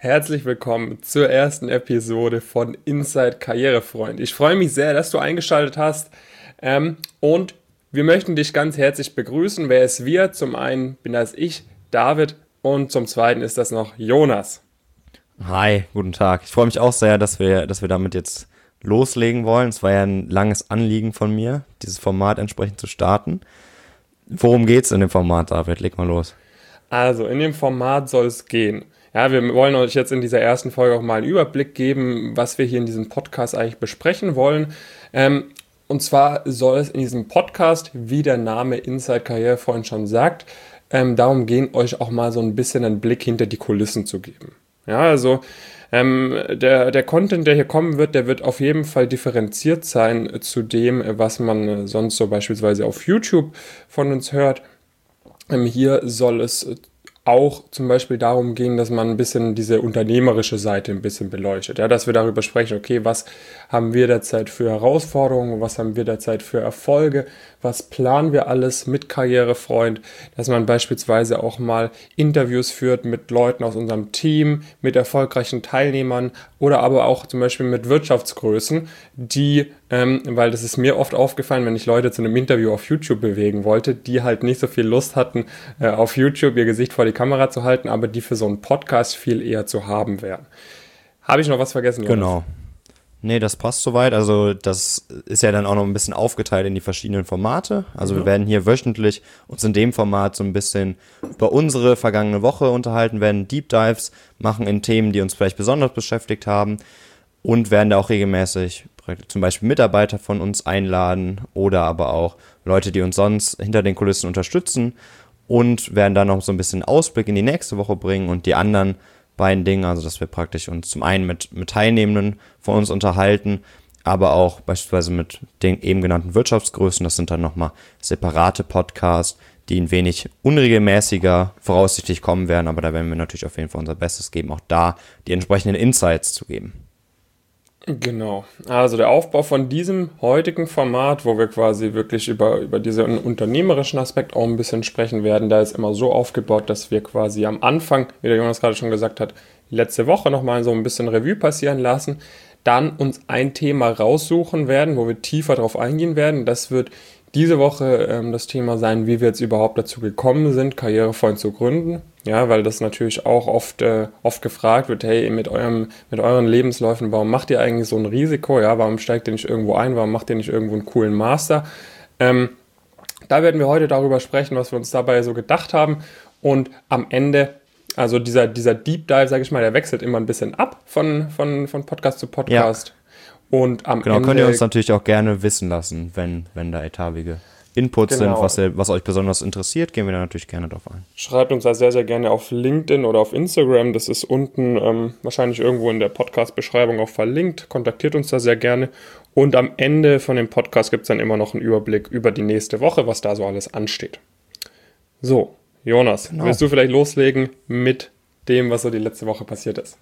Herzlich willkommen zur ersten Episode von Inside Karrierefreund. Ich freue mich sehr, dass du eingeschaltet hast und wir möchten dich ganz herzlich begrüßen. Wer ist wir? Zum einen bin das ich, David, und zum zweiten ist das noch Jonas. Hi, guten Tag. Ich freue mich auch sehr, dass wir damit jetzt loslegen wollen. Es war ja ein langes Anliegen von mir, dieses Format entsprechend zu starten. Worum geht's in dem Format, David? Leg mal los. Also, in dem Format soll es gehen. Ja, wir wollen euch jetzt in dieser ersten Folge auch mal einen Überblick geben, was wir hier in diesem Podcast eigentlich besprechen wollen. Und zwar soll es in diesem Podcast, wie der Name Inside Karrierefreund schon sagt, darum gehen, euch auch mal so ein bisschen einen Blick hinter die Kulissen zu geben. Ja, also der Content, der hier kommen wird, der wird auf jeden Fall differenziert sein zu dem, was man sonst so beispielsweise auf YouTube von uns hört. Hier soll es auch zum Beispiel darum gehen, dass man ein bisschen diese unternehmerische Seite ein bisschen beleuchtet. Ja, dass wir darüber sprechen, okay, was haben wir derzeit für Herausforderungen, was haben wir derzeit für Erfolge, was planen wir alles mit Karrierefreund, dass man beispielsweise auch mal Interviews führt mit Leuten aus unserem Team, mit erfolgreichen Teilnehmern oder aber auch zum Beispiel mit Wirtschaftsgrößen, die, weil das ist mir oft aufgefallen, wenn ich Leute zu einem Interview auf YouTube bewegen wollte, die halt nicht so viel Lust hatten, auf YouTube ihr Gesicht vor die Kamera zu halten, aber die für so einen Podcast viel eher zu haben wären. Habe ich noch was vergessen, Jonas? Genau. Nee, das passt soweit. Also das ist ja dann auch noch ein bisschen aufgeteilt in die verschiedenen Formate. Also wir werden hier wöchentlich uns in dem Format so ein bisschen über unsere vergangene Woche unterhalten, werden Deep Dives machen in Themen, die uns vielleicht besonders beschäftigt haben und werden da auch regelmäßig zum Beispiel Mitarbeiter von uns einladen oder aber auch Leute, die uns sonst hinter den Kulissen unterstützen und werden dann noch so ein bisschen Ausblick in die nächste Woche bringen und die anderen beiden Dinge, also dass wir praktisch uns zum einen mit Teilnehmenden von uns unterhalten, aber auch beispielsweise mit den eben genannten Wirtschaftsgrößen. Das sind dann nochmal separate Podcasts, die ein wenig unregelmäßiger voraussichtlich kommen werden, aber da werden wir natürlich auf jeden Fall unser Bestes geben, auch da die entsprechenden Insights zu geben. Genau, also der Aufbau von diesem heutigen Format, wo wir quasi wirklich über diesen unternehmerischen Aspekt auch ein bisschen sprechen werden, da ist immer so aufgebaut, dass wir quasi am Anfang, wie der Jonas gerade schon gesagt hat, letzte Woche nochmal so ein bisschen Revue passieren lassen, dann uns ein Thema raussuchen werden, wo wir tiefer drauf eingehen werden. Das wird diese Woche das Thema sein, wie wir jetzt überhaupt dazu gekommen sind, Karrierefreund zu gründen. Ja, weil das natürlich auch oft gefragt wird, hey, mit euren Lebensläufen, warum macht ihr eigentlich so ein Risiko? Ja, warum steigt ihr nicht irgendwo ein? Warum macht ihr nicht irgendwo einen coolen Master? Da werden wir heute darüber sprechen, was wir uns dabei so gedacht haben. Und am Ende, also dieser Deep Dive, sage ich mal, der wechselt immer ein bisschen ab von Podcast zu Podcast. Ja. Und am Ende könnt ihr uns natürlich auch gerne wissen lassen, wenn da etapige Inputs sind, was euch besonders interessiert, gehen wir da natürlich gerne drauf ein. Schreibt uns da sehr, sehr gerne auf LinkedIn oder auf Instagram. Das ist unten wahrscheinlich irgendwo in der Podcast-Beschreibung auch verlinkt. Kontaktiert uns da sehr gerne. Und am Ende von dem Podcast gibt es dann immer noch einen Überblick über die nächste Woche, was da so alles ansteht. So, Jonas, willst du vielleicht loslegen mit dem, was so die letzte Woche passiert ist?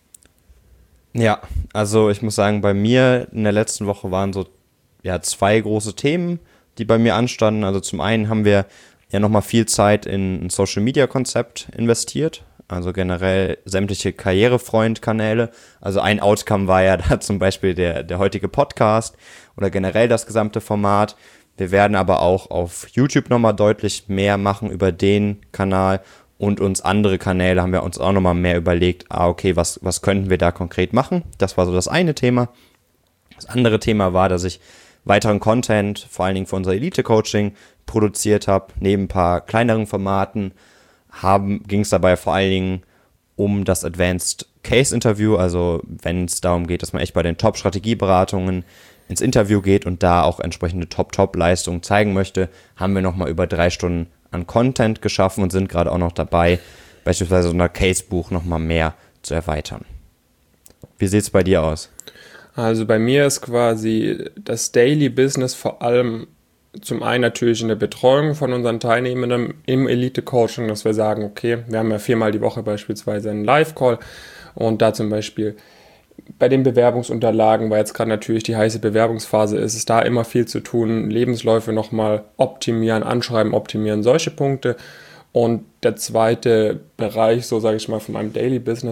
Ja, also ich muss sagen, bei mir in der letzten Woche waren so zwei große Themen, die bei mir anstanden. Also zum einen haben wir ja nochmal viel Zeit in ein Social-Media-Konzept investiert, also generell sämtliche Karrierefreund-Kanäle. Also ein Outcome war ja da zum Beispiel der heutige Podcast oder generell das gesamte Format. Wir werden aber auch auf YouTube nochmal deutlich mehr machen über den Kanal und uns andere Kanäle haben wir uns auch nochmal mehr überlegt, okay, was könnten wir da konkret machen? Das war so das eine Thema. Das andere Thema war, dass ich weiteren Content, vor allen Dingen für unser Elite-Coaching, produziert habe. Neben ein paar kleineren Formaten ging es dabei vor allen Dingen um das Advanced Case Interview, also wenn es darum geht, dass man echt bei den Top-Strategieberatungen ins Interview geht und da auch entsprechende Top-Leistungen zeigen möchte, haben wir nochmal über 3 Stunden an Content geschaffen und sind gerade auch noch dabei, beispielsweise unser Casebuch nochmal mehr zu erweitern. Wie sieht es bei dir aus? Also bei mir ist quasi das Daily Business vor allem zum einen natürlich in der Betreuung von unseren Teilnehmenden im Elite-Coaching, dass wir sagen, okay, wir haben ja 4-mal die Woche beispielsweise einen Live-Call und da zum Beispiel bei den Bewerbungsunterlagen, weil jetzt gerade natürlich die heiße Bewerbungsphase ist, ist da immer viel zu tun, Lebensläufe nochmal optimieren, anschreiben, optimieren, solche Punkte. Und der zweite Bereich, so sage ich mal, von meinem Daily Business,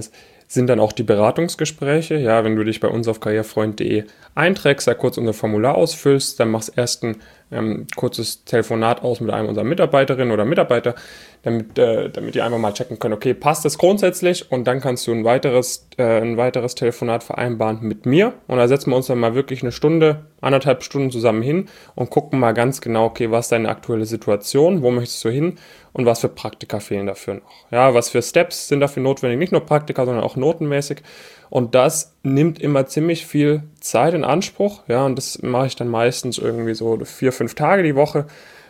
sind dann auch die Beratungsgespräche. Ja, wenn du dich bei uns auf karrierefreund.de einträgst, da kurz unser Formular ausfüllst, dann machst erst ein kurzes Telefonat aus mit einem unserer Mitarbeiterinnen oder Mitarbeiter, damit die einfach mal checken können, okay, passt das grundsätzlich? Und dann kannst du ein weiteres Telefonat vereinbaren mit mir. Und da setzen wir uns dann mal wirklich eine Stunde, 1,5 Stunden zusammen hin und gucken mal ganz genau, okay, was ist deine aktuelle Situation, wo möchtest du hin und was für Praktika fehlen dafür noch. Ja, was für Steps sind dafür notwendig, nicht nur Praktika, sondern auch notenmäßig. Und das nimmt immer ziemlich viel Zeit in Anspruch. Ja, und das mache ich dann meistens irgendwie so 4-5 Tage die Woche.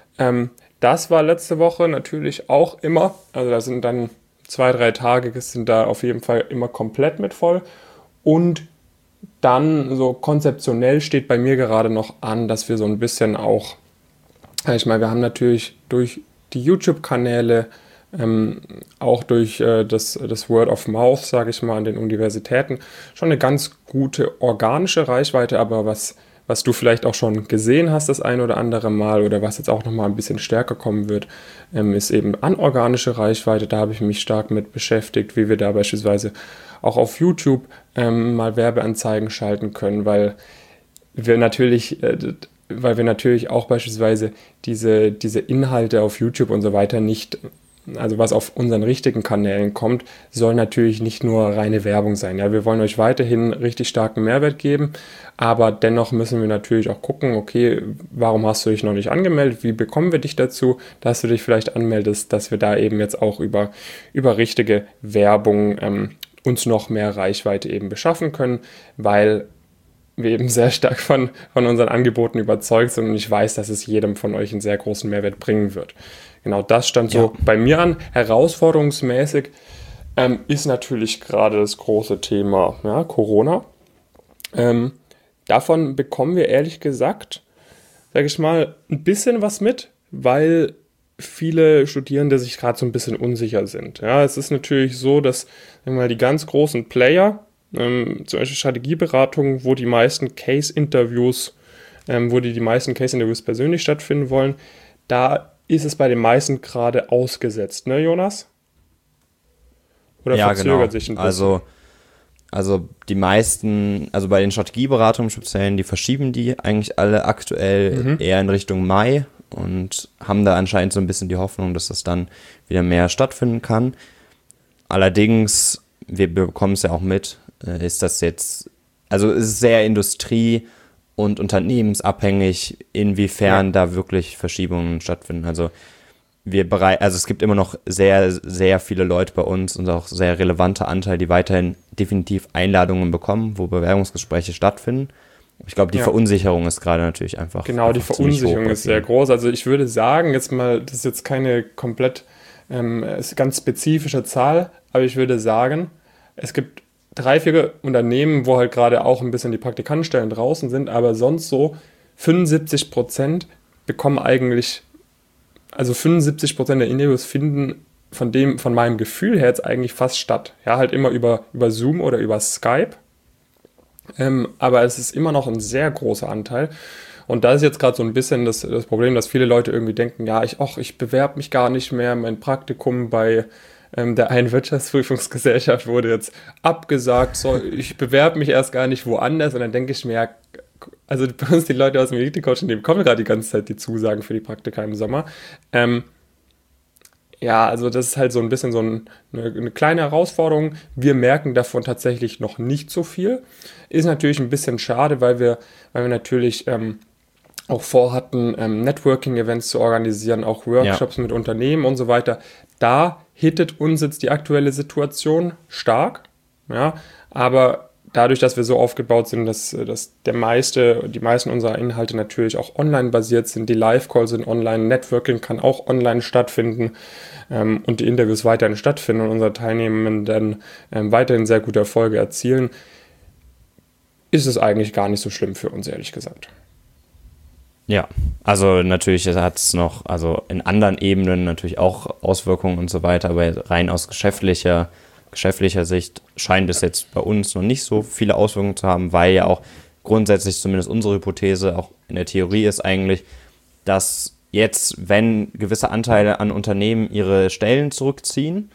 Das war letzte Woche natürlich auch immer. Also da sind dann 2-3 Tage, sind da auf jeden Fall immer komplett mit voll. Und dann so konzeptionell steht bei mir gerade noch an, dass wir so ein bisschen auch, wir haben natürlich durch die YouTube-Kanäle, auch durch das Word of Mouth, sage ich mal, an den Universitäten, schon eine ganz gute organische Reichweite, aber was du vielleicht auch schon gesehen hast das ein oder andere Mal oder was jetzt auch nochmal ein bisschen stärker kommen wird, ist eben anorganische Reichweite. Da habe ich mich stark mit beschäftigt, wie wir da beispielsweise auch auf YouTube mal Werbeanzeigen schalten können, weil wir natürlich auch beispielsweise diese Inhalte auf YouTube und so weiter nicht, also was auf unseren richtigen Kanälen kommt, soll natürlich nicht nur reine Werbung sein. Ja, wir wollen euch weiterhin richtig starken Mehrwert geben, aber dennoch müssen wir natürlich auch gucken, okay, warum hast du dich noch nicht angemeldet? Wie bekommen wir dich dazu, dass du dich vielleicht anmeldest, dass wir da eben jetzt auch über richtige Werbung uns noch mehr Reichweite eben beschaffen können, weil wir eben sehr stark von unseren Angeboten überzeugt sind und ich weiß, dass es jedem von euch einen sehr großen Mehrwert bringen wird. Genau, das stand so bei mir an. Herausforderungsmäßig ist natürlich gerade das große Thema Corona. Davon bekommen wir ehrlich gesagt, sage ich mal, ein bisschen was mit, weil viele Studierende sich gerade so ein bisschen unsicher sind. Ja, es ist natürlich so, dass die ganz großen Player, zum Beispiel Strategieberatungen, wo die meisten Case-Interviews persönlich stattfinden wollen, da ist es bei den meisten gerade ausgesetzt, ne, Jonas? Oder ja, verzögert genau. sich ein bisschen? Also die meisten, also bei den Strategieberatungen speziell, die verschieben die eigentlich alle aktuell eher in Richtung Mai und haben da anscheinend so ein bisschen die Hoffnung, dass das dann wieder mehr stattfinden kann. Allerdings, wir bekommen es ja auch mit, ist das jetzt, also es ist sehr industrie- und unternehmensabhängig, inwiefern da wirklich Verschiebungen stattfinden. Also es gibt immer noch sehr, sehr viele Leute bei uns und auch sehr relevante Anteil, die weiterhin definitiv Einladungen bekommen, wo Bewerbungsgespräche stattfinden. Ich glaube, die Verunsicherung ist gerade natürlich einfach. Genau, die Verunsicherung ist sehr groß. Also ich würde sagen, das ist jetzt keine komplett ganz spezifische Zahl, aber ich würde sagen, es gibt 3-4 Unternehmen, wo halt gerade auch ein bisschen die Praktikantenstellen draußen sind, aber sonst so 75% bekommen eigentlich, also 75% der Interviews finden von meinem Gefühl her jetzt eigentlich fast statt. Ja, halt immer über Zoom oder über Skype. Aber es ist immer noch ein sehr großer Anteil. Und da ist jetzt gerade so ein bisschen das Problem, dass viele Leute irgendwie denken, ja, ich bewerbe mich gar nicht mehr, mein Praktikum bei der einen Wirtschaftsprüfungsgesellschaft wurde jetzt abgesagt, so, ich bewerbe mich erst gar nicht woanders und dann denke ich mir, ja, also bei uns die Leute aus dem Elite-Coaching, die bekommen gerade die ganze Zeit die Zusagen für die Praktika im Sommer. Ja, also das ist halt so ein bisschen so eine kleine Herausforderung. Wir merken davon tatsächlich noch nicht so viel. Ist natürlich ein bisschen schade, weil wir natürlich auch vorhatten, Networking-Events zu organisieren, auch Workshops mit Unternehmen und so weiter. Da hittet uns jetzt die aktuelle Situation stark, ja, aber dadurch, dass wir so aufgebaut sind, dass die meisten unserer Inhalte natürlich auch online basiert sind, die Live-Calls sind online, Networking kann auch online stattfinden und die Interviews weiterhin stattfinden und unsere Teilnehmenden weiterhin sehr gute Erfolge erzielen, ist es eigentlich gar nicht so schlimm für uns, ehrlich gesagt. Ja, also natürlich hat es noch, also in anderen Ebenen natürlich auch Auswirkungen und so weiter, aber rein aus geschäftlicher Sicht scheint es jetzt bei uns noch nicht so viele Auswirkungen zu haben, weil ja auch grundsätzlich zumindest unsere Hypothese auch in der Theorie ist eigentlich, dass jetzt, wenn gewisse Anteile an Unternehmen ihre Stellen zurückziehen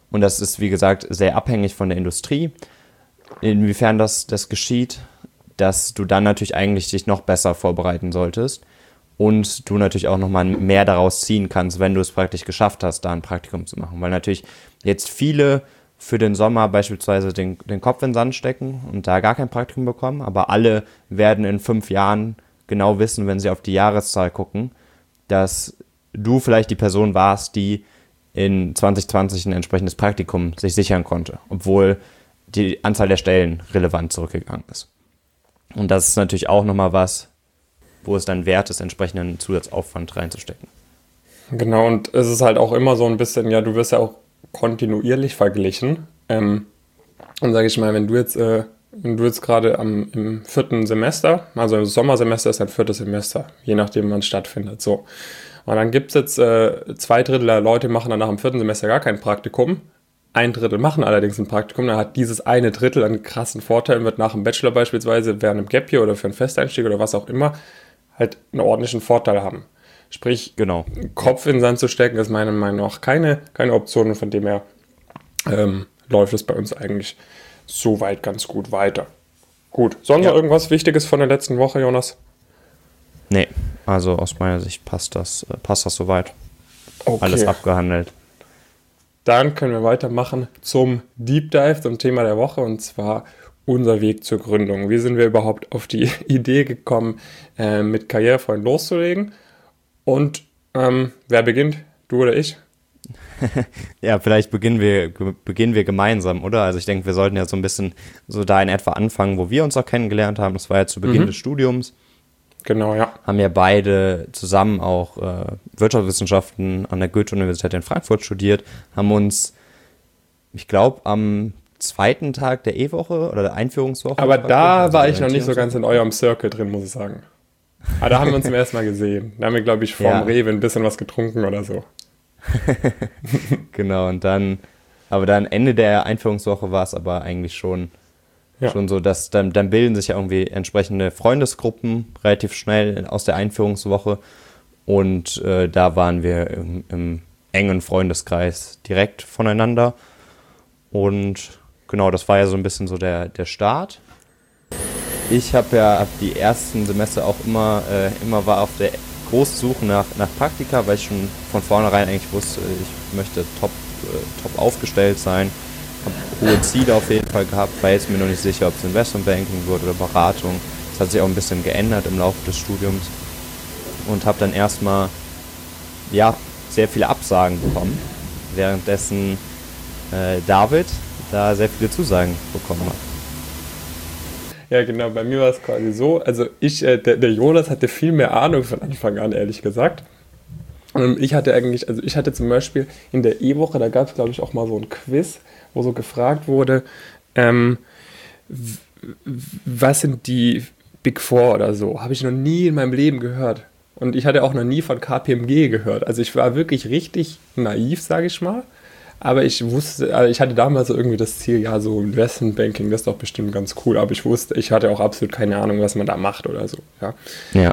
Und das ist, wie gesagt, sehr abhängig von der Industrie. Inwiefern das geschieht, dass du dann natürlich eigentlich dich noch besser vorbereiten solltest und du natürlich auch nochmal mehr daraus ziehen kannst, wenn du es praktisch geschafft hast, da ein Praktikum zu machen. Weil natürlich jetzt viele für den Sommer beispielsweise den Kopf in den Sand stecken und da gar kein Praktikum bekommen, aber alle werden in 5 Jahren genau wissen, wenn sie auf die Jahreszahl gucken, dass du vielleicht die Person warst, die in 2020 ein entsprechendes Praktikum sich sichern konnte, obwohl die Anzahl der Stellen relevant zurückgegangen ist. Und das ist natürlich auch nochmal was, wo es dann wert ist, entsprechenden Zusatzaufwand reinzustecken. Genau, und es ist halt auch immer so ein bisschen, ja, du wirst ja auch kontinuierlich verglichen. Und sage ich mal, wenn du jetzt gerade im 4. Semester, also im Sommersemester ist ein 4. Semester, je nachdem wann es stattfindet, so. Und dann gibt es jetzt 2 Drittel der Leute machen dann nach dem 4. Semester gar kein Praktikum. 1 Drittel machen allerdings ein Praktikum. Dann hat dieses eine Drittel einen krassen Vorteil und wird nach dem Bachelor beispielsweise während einem Gap Year oder für einen Festeinstieg oder was auch immer halt einen ordentlichen Vorteil haben. Sprich, Genau. Kopf in den Sand zu stecken, ist meiner Meinung nach keine Option und von dem her läuft es bei uns eigentlich soweit ganz gut weiter. Gut, sonst noch irgendwas Wichtiges von der letzten Woche, Jonas? Nee, also aus meiner Sicht passt das soweit. Okay. Alles abgehandelt. Dann können wir weitermachen zum Deep Dive, zum Thema der Woche, und zwar unser Weg zur Gründung. Wie sind wir überhaupt auf die Idee gekommen, mit Karrierefreund loszulegen? Und wer beginnt? Du oder ich? Ja, vielleicht beginnen wir gemeinsam, oder? Also ich denke, wir sollten ja so ein bisschen so da in etwa anfangen, wo wir uns auch kennengelernt haben. Das war ja zu Beginn des Studiums. Genau, ja. Haben ja beide zusammen auch Wirtschaftswissenschaften an der Goethe-Universität in Frankfurt studiert, haben uns, ich glaube, am 2. Tag der E-Woche oder der Einführungswoche. Aber da war ich noch nicht so ganz in eurem Circle drin, muss ich sagen. Aber da haben wir uns zum ersten Mal gesehen. Da haben wir, glaube ich, vorm Rewe ein bisschen was getrunken oder so. Genau, und dann Ende der Einführungswoche war es aber eigentlich schon so, dass dann bilden sich ja irgendwie entsprechende Freundesgruppen relativ schnell aus der Einführungswoche und da waren wir im engen Freundeskreis direkt voneinander und genau, das war ja so ein bisschen so der Start. Ich habe die ersten Semester auch immer war auf der großen Suche nach Praktika, weil ich schon von vornherein eigentlich wusste, ich möchte top aufgestellt sein. Habe hohe Ziele auf jeden Fall gehabt, war jetzt mir noch nicht sicher, ob es Investmentbanking wird oder Beratung. Das hat sich auch ein bisschen geändert im Laufe des Studiums und habe dann erstmal sehr viele Absagen bekommen, währenddessen David da sehr viele Zusagen bekommen hat. Ja, genau, bei mir war es quasi so, also der Jonas hatte viel mehr Ahnung von Anfang an, ehrlich gesagt. Und ich hatte zum Beispiel in der E-Woche, da gab es, glaube ich, auch mal so ein Quiz, wo so gefragt wurde, was sind die Big Four oder so? Habe ich noch nie in meinem Leben gehört. Und ich hatte auch noch nie von KPMG gehört. Also ich war wirklich richtig naiv, sage ich mal. Aber ich hatte damals so irgendwie das Ziel, ja, so Investmentbanking, das ist doch bestimmt ganz cool. Aber ich hatte auch absolut keine Ahnung, was man da macht oder so. Ja.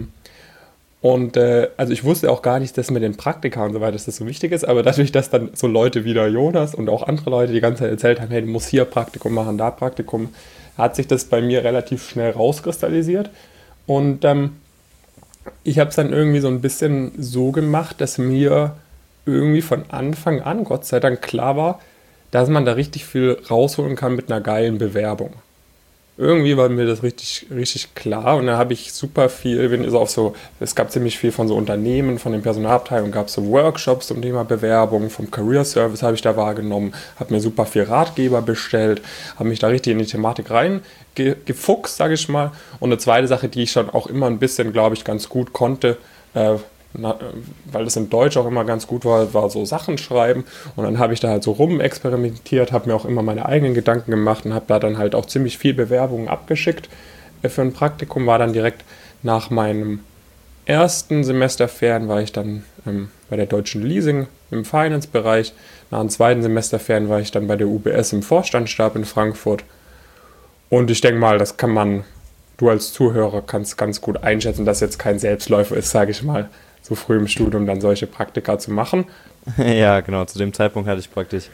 Also ich wusste auch gar nicht, dass mit den Praktika und so weiter, dass das so wichtig ist, aber dadurch, dass dann so Leute wie der Jonas und auch andere Leute die ganze Zeit erzählt haben, hey, du musst hier Praktikum machen, da Praktikum, hat sich das bei mir relativ schnell rauskristallisiert. Und ich habe es dann irgendwie so ein bisschen so gemacht, dass mir irgendwie von Anfang an, Gott sei Dank, klar war, dass man da richtig viel rausholen kann mit einer geilen Bewerbung. Irgendwie war mir das richtig, richtig klar und da habe ich super viel, es gab ziemlich viel von so Unternehmen, von den Personalabteilungen, gab es so Workshops zum Thema Bewerbung, vom Career Service habe ich da wahrgenommen, habe mir super viel Ratgeber bestellt, habe mich da richtig in die Thematik reingefuchst, sage ich mal. Und eine zweite Sache, die ich schon auch immer ein bisschen, glaube ich, ganz gut konnte, weil das in Deutsch auch immer ganz gut war so Sachen schreiben und dann habe ich da halt so rumexperimentiert, habe mir auch immer meine eigenen Gedanken gemacht und habe da dann halt auch ziemlich viel Bewerbungen abgeschickt für ein Praktikum, war dann direkt nach meinem ersten Semesterferien war ich dann bei der Deutschen Leasing im Finance-Bereich, nach dem zweiten Semesterferien war ich dann bei der UBS im Vorstandsstab in Frankfurt und ich denke mal, du als Zuhörer kannst ganz gut einschätzen, dass jetzt kein Selbstläufer ist, sage ich mal, so früh im Studium dann solche Praktika zu machen. Ja, genau, zu dem Zeitpunkt hatte ich praktisch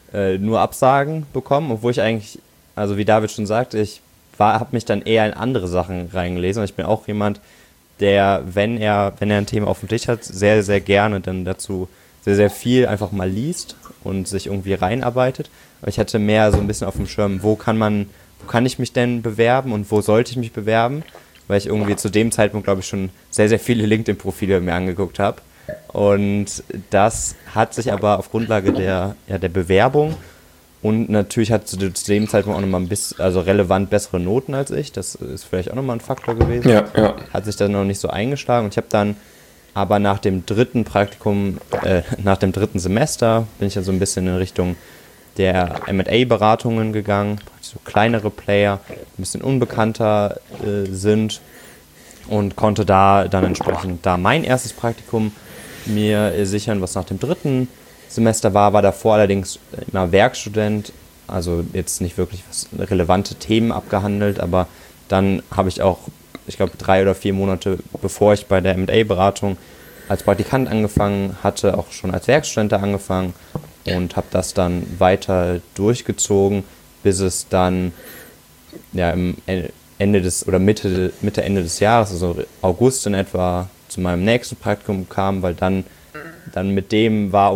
nur Absagen bekommen, obwohl ich eigentlich, also wie David schon sagte, habe mich dann eher in andere Sachen reingelesen. Und ich bin auch jemand, der, wenn er ein Thema auf dem Tisch hat, sehr, sehr gerne dann dazu sehr, sehr viel einfach mal liest und sich irgendwie reinarbeitet. Aber ich hatte mehr so ein bisschen auf dem Schirm, wo kann ich mich denn bewerben und wo sollte ich mich bewerben? Weil ich irgendwie zu dem Zeitpunkt, glaube ich, schon sehr, sehr viele LinkedIn-Profile mir angeguckt habe. Und das hat sich aber auf Grundlage der Bewerbung und natürlich hat zu dem Zeitpunkt auch nochmal ein bisschen, also relevant bessere Noten als ich, das ist vielleicht auch nochmal ein Faktor gewesen, hat sich dann noch nicht so eingeschlagen und ich habe dann aber nach dem dritten Semester bin ich dann so ein bisschen in Richtung der M&A-Beratungen gegangen, so kleinere Player, ein bisschen unbekannter sind und konnte da dann entsprechend mein erstes Praktikum mir sichern, was nach dem dritten Semester war davor allerdings immer Werkstudent, also jetzt nicht wirklich relevante Themen abgehandelt, aber dann habe ich auch, ich glaube 3 oder 4 Monate bevor ich bei der M&A-Beratung als Praktikant angefangen hatte, auch schon als Werkstudent da angefangen und habe das dann weiter durchgezogen, bis es dann im Ende Mitte, Ende des Jahres, also August in etwa, zu meinem nächsten Praktikum kam, weil dann mit dem ab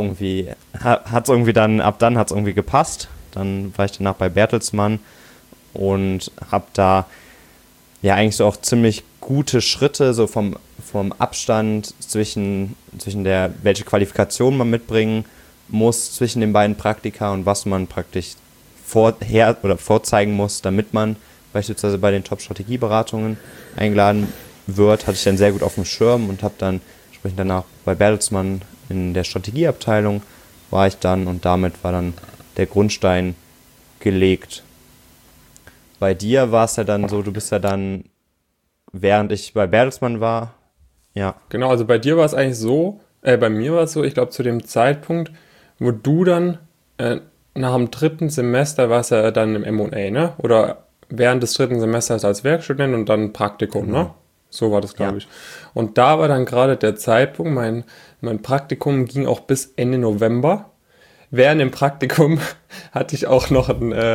dann hat es irgendwie gepasst. Dann war ich danach bei Bertelsmann und habe da ja eigentlich so auch ziemlich gute Schritte so vom Abstand zwischen welche Qualifikation man mitbringen muss zwischen den beiden Praktika und was man praktisch vorzeigen muss, damit man beispielsweise bei den Top-Strategieberatungen eingeladen wird, hatte ich dann sehr gut auf dem Schirm und habe dann entsprechend danach bei Bertelsmann in der Strategieabteilung war ich dann und damit war dann der Grundstein gelegt. Bei dir war es ja dann so, du bist ja dann, während ich bei Bertelsmann war, ja. Genau, also bei dir war es eigentlich so, bei mir war es so, ich glaube zu dem Zeitpunkt, wo du dann nach dem dritten Semester warst ja dann im M&A, ne? Oder während des dritten Semesters als Werkstudent und dann Praktikum, ne? So war das, glaube ich. Und da war dann gerade der Zeitpunkt, mein Praktikum ging auch bis Ende November. Während dem Praktikum hatte ich auch noch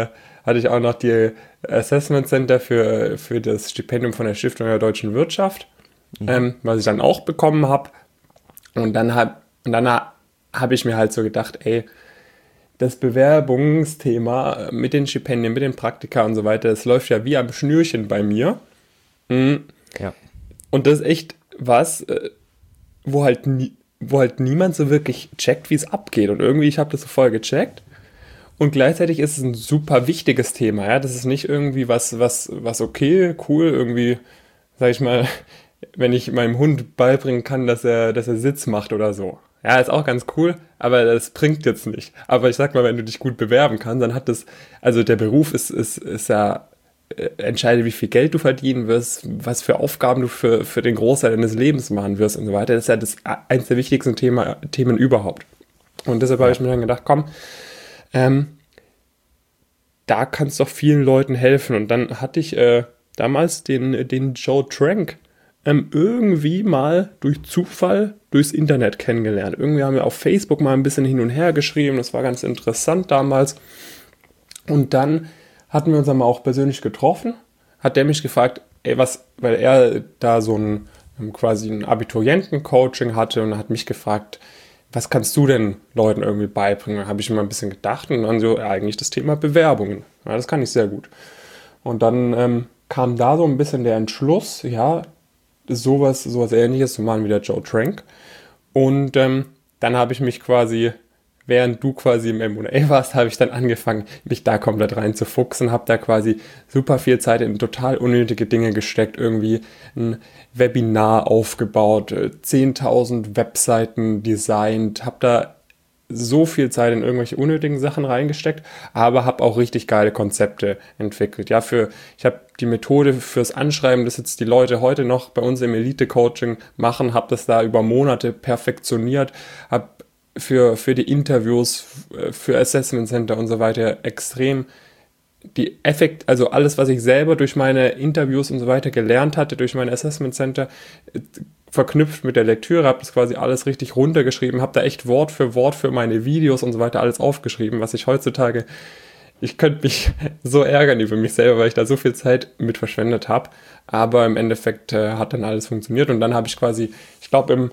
die Assessment Center für das Stipendium von der Stiftung der Deutschen Wirtschaft, was ich dann auch bekommen habe. Und dann habe ich mir halt so gedacht, ey, das Bewerbungsthema mit den Stipendien, mit den Praktika und so weiter, das läuft ja wie am Schnürchen bei mir. Ja. Und das ist echt was, wo halt niemand so wirklich checkt, wie es abgeht. Und irgendwie, ich habe das so voll gecheckt. Und gleichzeitig ist es ein super wichtiges Thema. Ja? Das ist nicht irgendwie was okay, cool, irgendwie, sag ich mal, wenn ich meinem Hund beibringen kann, dass er Sitz macht oder so. Ja, ist auch ganz cool, aber das bringt jetzt nicht. Aber ich sag mal, wenn du dich gut bewerben kannst, dann hat das, also der Beruf ist ja, entscheide, wie viel Geld du verdienen wirst, was für Aufgaben du für den Großteil deines Lebens machen wirst und so weiter. Das ist ja eins der wichtigsten Themen überhaupt. Und deshalb habe ich mir dann gedacht, komm, da kannst du doch vielen Leuten helfen. Und dann hatte ich damals den Joe Trank irgendwie mal durch Zufall durchs Internet kennengelernt. Irgendwie haben wir auf Facebook mal ein bisschen hin und her geschrieben. Das war ganz interessant damals. Und dann hatten wir uns dann mal auch persönlich getroffen. Hat der mich gefragt, ey, weil er da quasi ein Abiturienten-Coaching hatte und hat mich gefragt, was kannst du denn Leuten irgendwie beibringen? Da habe ich immer ein bisschen gedacht und dann so, ja, eigentlich das Thema Bewerbungen. Ja, das kann ich sehr gut. Und dann kam da so ein bisschen der Entschluss, ja, sowas Ähnliches zu machen wie der Joe Trank. Und dann habe ich mich quasi, während du quasi im M&A warst, habe ich dann angefangen, mich da komplett reinzufuchsen, habe da quasi super viel Zeit in total unnötige Dinge gesteckt, irgendwie ein Webinar aufgebaut, 10.000 Webseiten designt, habe da so viel Zeit in irgendwelche unnötigen Sachen reingesteckt, aber habe auch richtig geile Konzepte entwickelt. Ja, ich habe die Methode fürs Anschreiben, das jetzt die Leute heute noch bei uns im Elite-Coaching machen, habe das da über Monate perfektioniert, habe für die Interviews, für Assessment Center und so weiter extrem also alles, was ich selber durch meine Interviews und so weiter gelernt hatte, durch meine Assessment Center, verknüpft mit der Lektüre, habe das quasi alles richtig runtergeschrieben, habe da echt Wort für meine Videos und so weiter alles aufgeschrieben, was ich heutzutage, ich könnte mich so ärgern über mich selber, weil ich da so viel Zeit mit verschwendet habe, aber im Endeffekt hat dann alles funktioniert und dann habe ich quasi, ich glaube,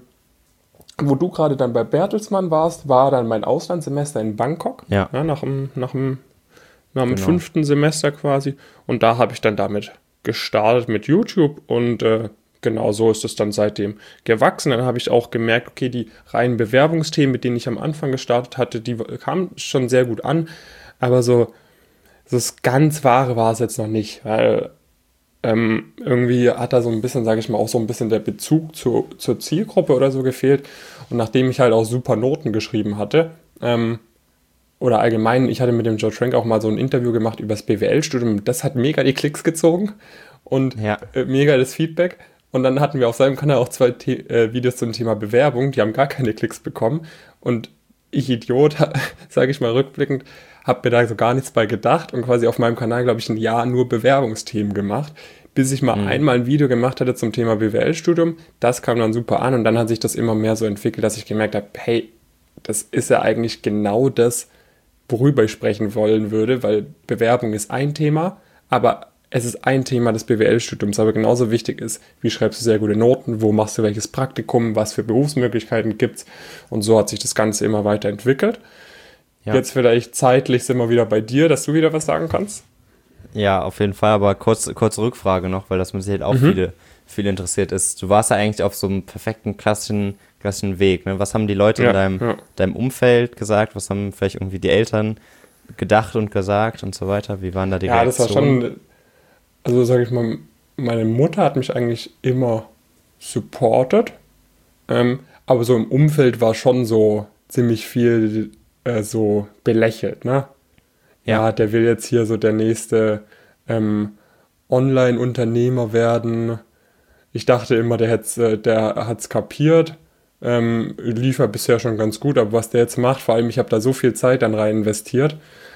wo du gerade dann bei Bertelsmann warst, war dann mein Auslandssemester in Bangkok, Ja. nach dem Genau. 5. Semester quasi. Und da habe ich dann damit gestartet mit YouTube und genau so ist es dann seitdem gewachsen. Dann habe ich auch gemerkt, okay, die reinen Bewerbungsthemen, mit denen ich am Anfang gestartet hatte, die kamen schon sehr gut an, aber so das ganz Wahre war es jetzt noch nicht, weil irgendwie hat da so ein bisschen, sage ich mal, auch so ein bisschen der Bezug zur Zielgruppe oder so gefehlt. Und nachdem ich halt auch super Noten geschrieben hatte, oder allgemein, ich hatte mit dem Joe Trank auch mal so ein Interview gemacht über das BWL-Studium, das hat mega die Klicks gezogen und Ja. mega das Feedback. Und dann hatten wir auf seinem Kanal auch 2 Videos zum Thema Bewerbung, die haben gar keine Klicks bekommen. Und ich Idiot, sage ich mal rückblickend, habe mir da so gar nichts bei gedacht und quasi auf meinem Kanal, glaube ich, ein Jahr nur Bewerbungsthemen gemacht, bis ich mal einmal ein Video gemacht hatte zum Thema BWL-Studium. Das kam dann super an und dann hat sich das immer mehr so entwickelt, dass ich gemerkt habe, hey, das ist ja eigentlich genau das, worüber ich sprechen wollen würde, weil Bewerbung ist ein Thema, aber es ist ein Thema des BWL-Studiums, aber genauso wichtig ist, wie schreibst du sehr gute Noten, wo machst du welches Praktikum, was für Berufsmöglichkeiten gibt's und so hat sich das Ganze immer weiterentwickelt. Ja. Jetzt vielleicht zeitlich sind wir wieder bei dir, dass du wieder was sagen kannst. Ja, auf jeden Fall, aber kurze Rückfrage noch, weil das mit Sicherheit auch viele interessiert ist. Du warst ja eigentlich auf so einem perfekten klassischen Weg. Ne? Was haben die Leute in deinem Umfeld gesagt? Was haben vielleicht irgendwie die Eltern gedacht und gesagt und so weiter? Wie waren da die Reaktionen? Ja, das war schon, also sage ich mal, meine Mutter hat mich eigentlich immer supportet, aber so im Umfeld war schon so ziemlich viel so belächelt, ne? Ja, der will jetzt hier so der nächste Online-Unternehmer werden. Ich dachte immer, der hat's kapiert. Lief ja bisher schon ganz gut, aber was der jetzt macht, vor allem ich habe da so viel Zeit dann rein investiert,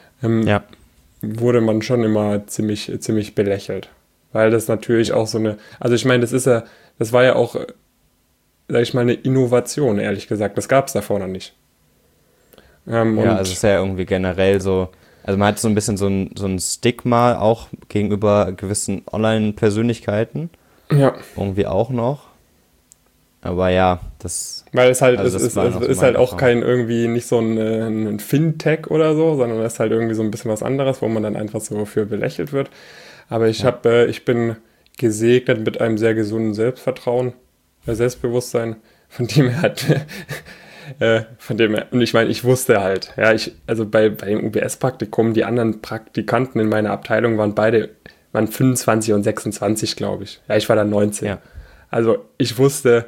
wurde man schon immer ziemlich belächelt. Weil das natürlich auch so eine, also ich meine, das war ja auch, sag ich mal, eine Innovation, ehrlich gesagt. Das gab es davor noch nicht. Also es ist ja irgendwie generell so, also man hat so ein bisschen so ein Stigma auch gegenüber gewissen Online-Persönlichkeiten. Ja. Irgendwie auch noch. Aber ja, das... Weil es halt, also es ist halt auch kein irgendwie, nicht so ein Fintech oder so, sondern es ist halt irgendwie so ein bisschen was anderes, wo man dann einfach so für belächelt wird. Aber ich bin gesegnet mit einem sehr gesunden Selbstvertrauen, Selbstbewusstsein, von dem er und ich meine, ich wusste halt, ja, also bei dem UBS-Praktikum, die anderen Praktikanten in meiner Abteilung waren 25 und 26, glaube ich. Ja, ich war dann 19. Ja. Also ich wusste,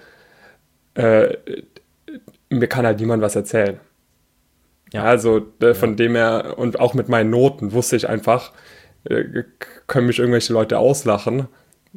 mir kann halt niemand was erzählen. Ja. Also von dem her, und auch mit meinen Noten wusste ich einfach, können mich irgendwelche Leute auslachen.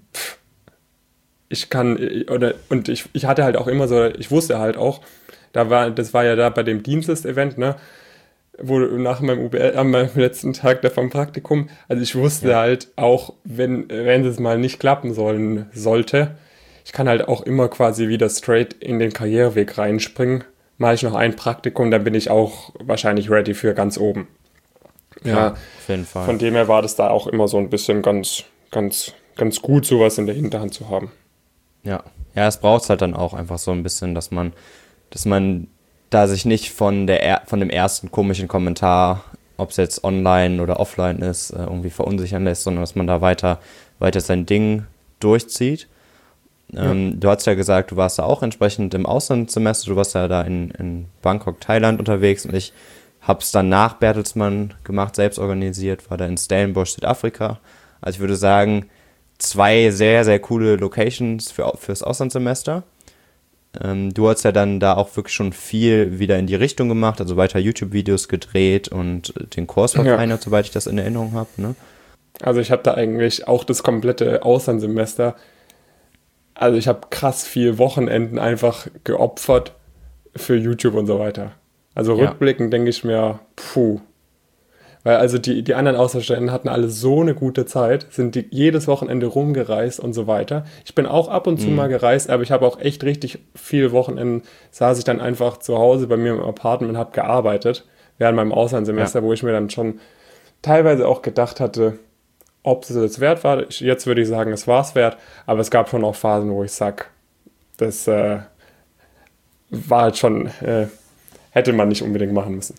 Ich hatte halt auch immer so, ich wusste halt auch, das war ja da bei dem Dienstest-Event, ne, wo nach meinem UBL, an meinem letzten Tag vom Praktikum, also ich wusste halt auch, wenn es mal nicht klappen sollte, ich kann halt auch immer quasi wieder straight in den Karriereweg reinspringen. Mache ich noch ein Praktikum, dann bin ich auch wahrscheinlich ready für ganz oben. Ja, auf jeden Fall. Von dem her war das da auch immer so ein bisschen ganz gut, sowas in der Hinterhand zu haben. Ja, es braucht halt dann auch einfach so ein bisschen, dass man da sich nicht von dem ersten komischen Kommentar, ob es jetzt online oder offline ist, irgendwie verunsichern lässt, sondern dass man da weiter sein Ding durchzieht. Du hast ja gesagt, du warst da auch entsprechend im Auslandssemester, du warst ja da in Bangkok, Thailand unterwegs und ich habe es dann nach Bertelsmann gemacht, selbst organisiert, war da in Stellenbosch, Südafrika. Also ich würde sagen, 2 sehr, sehr coole Locations fürs Auslandssemester. Du hast ja dann da auch wirklich schon viel wieder in die Richtung gemacht, also weiter YouTube-Videos gedreht und den Kurs verfeinert, soweit ich das in Erinnerung habe, ne? Also ich habe da eigentlich auch das komplette Auslandssemester, also ich habe krass viel Wochenenden einfach geopfert für YouTube und so weiter. Also rückblickend denke ich mir, Weil also die anderen Austauschstudenten hatten alle so eine gute Zeit, sind jedes Wochenende rumgereist und so weiter. Ich bin auch ab und zu mal gereist, aber ich habe auch echt richtig viele Wochenenden, saß ich dann einfach zu Hause bei mir im Apartment und habe gearbeitet während meinem Auslandssemester, wo ich mir dann schon teilweise auch gedacht hatte, ob es das wert war. Jetzt würde ich sagen, es war es wert, aber es gab schon auch Phasen, wo ich sage, das war halt schon, hätte man nicht unbedingt machen müssen.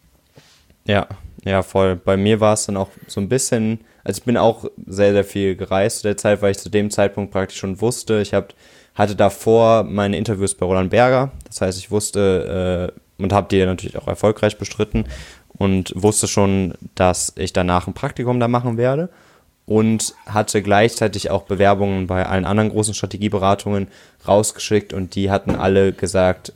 Ja, voll. Bei mir war es dann auch so ein bisschen, also ich bin auch sehr, sehr viel gereist zu der Zeit, weil ich zu dem Zeitpunkt praktisch schon wusste, hatte davor meine Interviews bei Roland Berger, das heißt, ich wusste und habe die natürlich auch erfolgreich bestritten und wusste schon, dass ich danach ein Praktikum da machen werde und hatte gleichzeitig auch Bewerbungen bei allen anderen großen Strategieberatungen rausgeschickt und die hatten alle gesagt,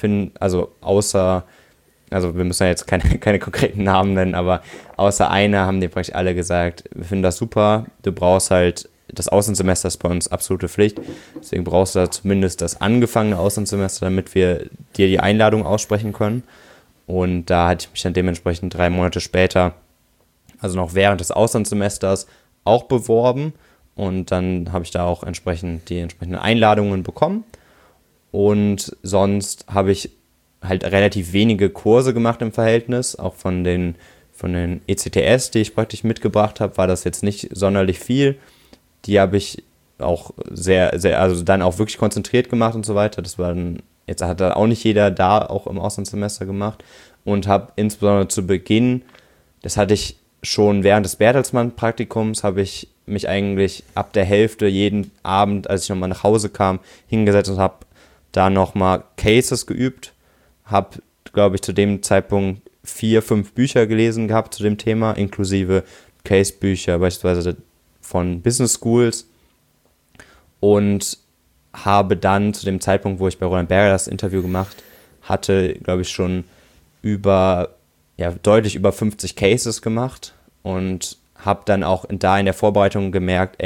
also wir müssen ja jetzt keine konkreten Namen nennen, aber außer einer haben die praktisch alle gesagt, wir finden das super, du brauchst halt, das Auslandssemester ist bei uns absolute Pflicht, deswegen brauchst du da zumindest das angefangene Auslandssemester, damit wir dir die Einladung aussprechen können. Und da hatte ich mich dann dementsprechend 3 Monate später, also noch während des Auslandssemesters, auch beworben und dann habe ich da auch die entsprechenden Einladungen bekommen und sonst habe ich halt relativ wenige Kurse gemacht im Verhältnis, auch von den ECTS, die ich praktisch mitgebracht habe, war das jetzt nicht sonderlich viel. Die habe ich auch sehr, sehr, also dann auch wirklich konzentriert gemacht und so weiter. Jetzt hat da auch nicht jeder da auch im Auslandssemester gemacht und habe insbesondere zu Beginn, das hatte ich schon während des Bertelsmann-Praktikums, habe ich mich eigentlich ab der Hälfte jeden Abend, als ich nochmal nach Hause kam, hingesetzt und habe da nochmal Cases geübt. Habe, glaube ich, zu dem Zeitpunkt 4, 5 Bücher gelesen gehabt zu dem Thema, inklusive Case-Bücher beispielsweise von Business Schools und habe dann zu dem Zeitpunkt, wo ich bei Roland Berger das Interview gemacht hatte, glaube ich, schon deutlich über 50 Cases gemacht und habe dann auch in der Vorbereitung gemerkt,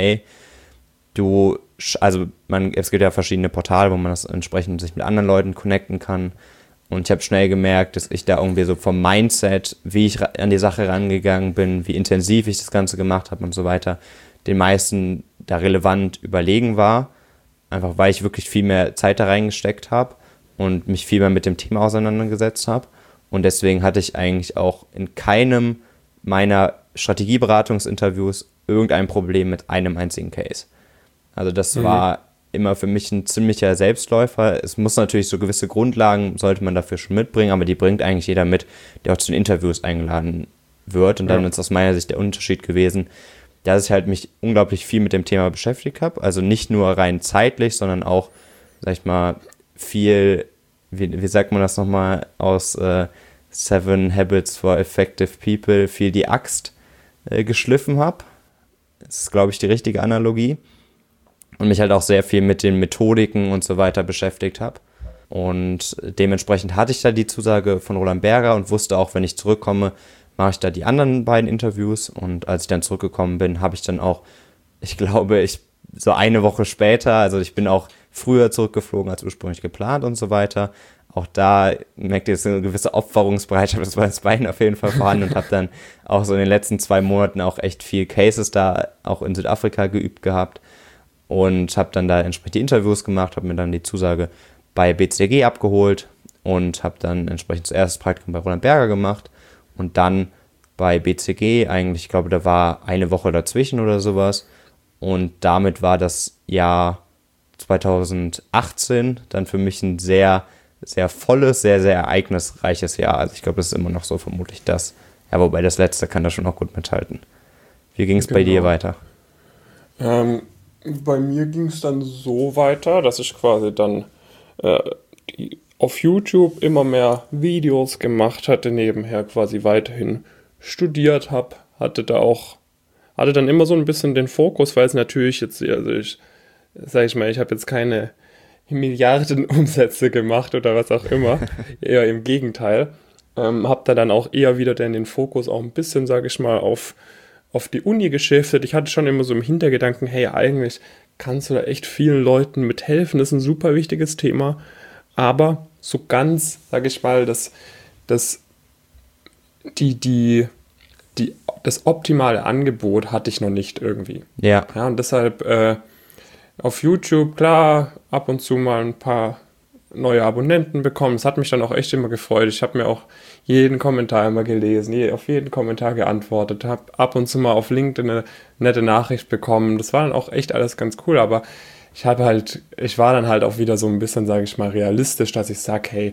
es gibt ja verschiedene Portale, wo man das entsprechend sich mit anderen Leuten connecten kann. Und ich habe schnell gemerkt, dass ich da irgendwie so vom Mindset, wie ich an die Sache rangegangen bin, wie intensiv ich das Ganze gemacht habe und so weiter, den meisten da relevant überlegen war. Einfach weil ich wirklich viel mehr Zeit da reingesteckt habe und mich viel mehr mit dem Thema auseinandergesetzt habe. Und deswegen hatte ich eigentlich auch in keinem meiner Strategieberatungsinterviews irgendein Problem mit einem einzigen Case. Also das war immer für mich ein ziemlicher Selbstläufer. Es muss natürlich so gewisse Grundlagen, sollte man dafür schon mitbringen, aber die bringt eigentlich jeder mit, der auch zu den Interviews eingeladen wird. Und dann ist aus meiner Sicht der Unterschied gewesen, dass ich halt mich unglaublich viel mit dem Thema beschäftigt habe. Also nicht nur rein zeitlich, sondern auch, sag ich mal, viel, wie sagt man das nochmal aus 7 Habits for Effective People, viel die Axt geschliffen habe. Das ist, glaube ich, die richtige Analogie. Und mich halt auch sehr viel mit den Methodiken und so weiter beschäftigt habe. Und dementsprechend hatte ich da die Zusage von Roland Berger und wusste auch, wenn ich zurückkomme, mache ich da die anderen beiden Interviews. Und als ich dann zurückgekommen bin, habe ich dann auch, ich glaube, so eine Woche später, also ich bin auch früher zurückgeflogen als ursprünglich geplant und so weiter. Auch da merkte ich eine gewisse Opferungsbereitschaft, das war das Bein auf jeden Fall vorhanden und habe dann auch so in den letzten 2 Monaten auch echt viel Cases da auch in Südafrika geübt gehabt. Und habe dann da entsprechend die Interviews gemacht, habe mir dann die Zusage bei BCG abgeholt und habe dann entsprechend zuerst das Praktikum bei Roland Berger gemacht und dann bei BCG eigentlich, ich glaube, da war eine Woche dazwischen oder sowas. Und damit war das Jahr 2018 dann für mich ein sehr, sehr volles, sehr, sehr ereignisreiches Jahr. Also ich glaube, das ist immer noch so vermutlich das. Ja, wobei das letzte kann da schon auch gut mithalten. Wie ging es bei dir weiter? Bei mir ging es dann so weiter, dass ich quasi dann auf YouTube immer mehr Videos gemacht hatte, nebenher quasi weiterhin studiert habe, hatte dann immer so ein bisschen den Fokus, weil es natürlich jetzt, also ich habe jetzt keine Milliarden Umsätze gemacht oder was auch immer, eher im Gegenteil, habe da dann auch eher wieder den Fokus auch ein bisschen, sage ich mal, auf die Uni geschiftet. Ich hatte schon immer so im Hintergedanken, hey, eigentlich kannst du da echt vielen Leuten mithelfen, das ist ein super wichtiges Thema, aber die das optimale Angebot hatte ich noch nicht irgendwie. Ja. Ja, und deshalb auf YouTube, klar, ab und zu mal ein paar neue Abonnenten bekommen. Das hat mich dann auch echt immer gefreut. Ich habe mir auch jeden Kommentar immer gelesen, auf jeden Kommentar geantwortet, habe ab und zu mal auf LinkedIn eine nette Nachricht bekommen. Das war dann auch echt alles ganz cool, aber ich war dann halt auch wieder so ein bisschen, sage ich mal, realistisch, dass ich sage, hey,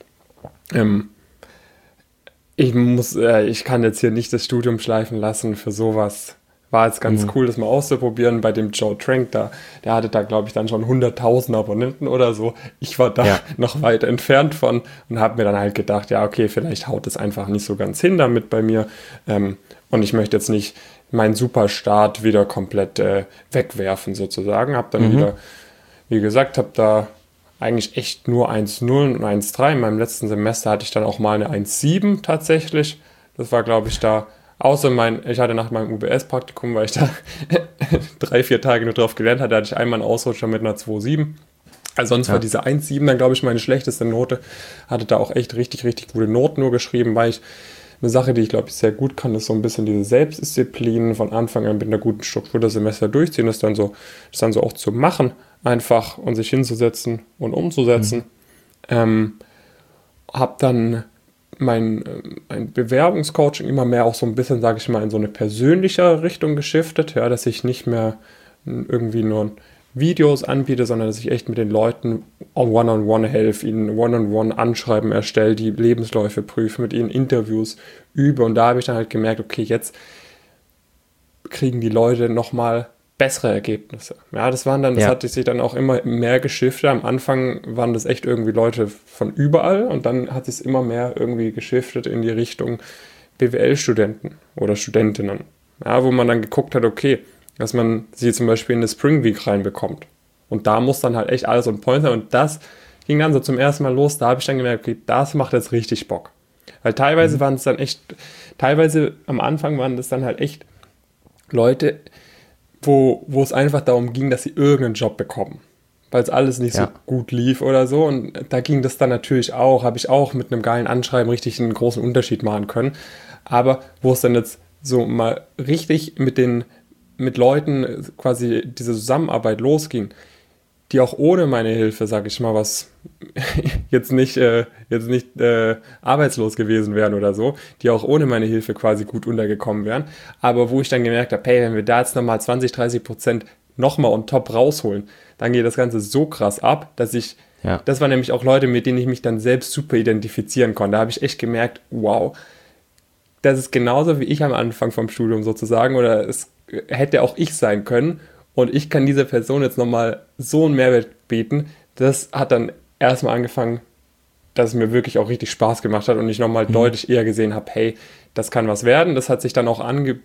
ich kann jetzt hier nicht das Studium schleifen lassen für sowas. War jetzt ganz cool, das mal auszuprobieren bei dem Joe Trank da. Der hatte da, glaube ich, dann schon 100.000 Abonnenten oder so. Ich war da noch weit entfernt von und habe mir dann halt gedacht, ja, okay, vielleicht haut es einfach nicht so ganz hin damit bei mir. Und ich möchte jetzt nicht meinen Superstart wieder komplett wegwerfen sozusagen. Habe dann wieder, wie gesagt, habe da eigentlich echt nur 1,0 und 1,3. In meinem letzten Semester hatte ich dann auch mal eine 1,7 tatsächlich. Das war, glaube ich, da... Außer ich hatte nach meinem UBS-Praktikum, weil ich da 3-4 Tage nur drauf gelernt hatte, hatte ich einmal einen Ausrutscher mit einer 2,7. Also sonst war diese 1,7 dann, glaube ich, meine schlechteste Note. Hatte da auch echt richtig, richtig gute Noten nur geschrieben, weil ich eine Sache, die ich, glaube ich, sehr gut kann, ist so ein bisschen diese Selbstdisziplin von Anfang an mit einer guten Struktur das Semester durchziehen, das dann so auch zu machen, einfach und sich hinzusetzen und umzusetzen. Hab dann mein Bewerbungscoaching immer mehr auch so ein bisschen, sage ich mal, in so eine persönliche Richtung geschiftet, ja, dass ich nicht mehr irgendwie nur Videos anbiete, sondern dass ich echt mit den Leuten one-on-one helfe, ihnen one-on-one Anschreiben erstelle, die Lebensläufe prüfe, mit ihnen Interviews übe und da habe ich dann halt gemerkt, okay, jetzt kriegen die Leute nochmal bessere Ergebnisse. Ja, das hat sich dann auch immer mehr geschiftet. Am Anfang waren das echt irgendwie Leute von überall und dann hat es immer mehr irgendwie geschiftet in die Richtung BWL-Studenten oder Studentinnen. Ja, wo man dann geguckt hat, okay, dass man sie zum Beispiel in eine Spring Week reinbekommt. Und da muss dann halt echt alles on point sein und das ging dann so zum ersten Mal los. Da habe ich dann gemerkt, okay, das macht jetzt richtig Bock. Weil teilweise am Anfang waren das dann halt echt Leute, wo es einfach darum ging, dass sie irgendeinen Job bekommen, weil es alles nicht so gut lief oder so. Und da ging das dann natürlich auch, habe ich auch mit einem geilen Anschreiben richtig einen großen Unterschied machen können. Aber wo es dann jetzt so mal richtig mit Leuten quasi diese Zusammenarbeit losging, die auch ohne meine Hilfe, sage ich mal, was jetzt nicht arbeitslos gewesen wären oder so, die auch ohne meine Hilfe quasi gut untergekommen wären, aber wo ich dann gemerkt habe, hey, wenn wir da jetzt nochmal 20-30% nochmal on top rausholen, dann geht das Ganze so krass ab, dass das waren nämlich auch Leute, mit denen ich mich dann selbst super identifizieren konnte. Da habe ich echt gemerkt, wow, das ist genauso wie ich am Anfang vom Studium sozusagen, oder es hätte auch ich sein können. Und ich kann dieser Person jetzt nochmal so einen Mehrwert bieten. Das hat dann erstmal angefangen, dass es mir wirklich auch richtig Spaß gemacht hat und ich nochmal deutlich eher gesehen habe, hey, das kann was werden. Das hat sich dann auch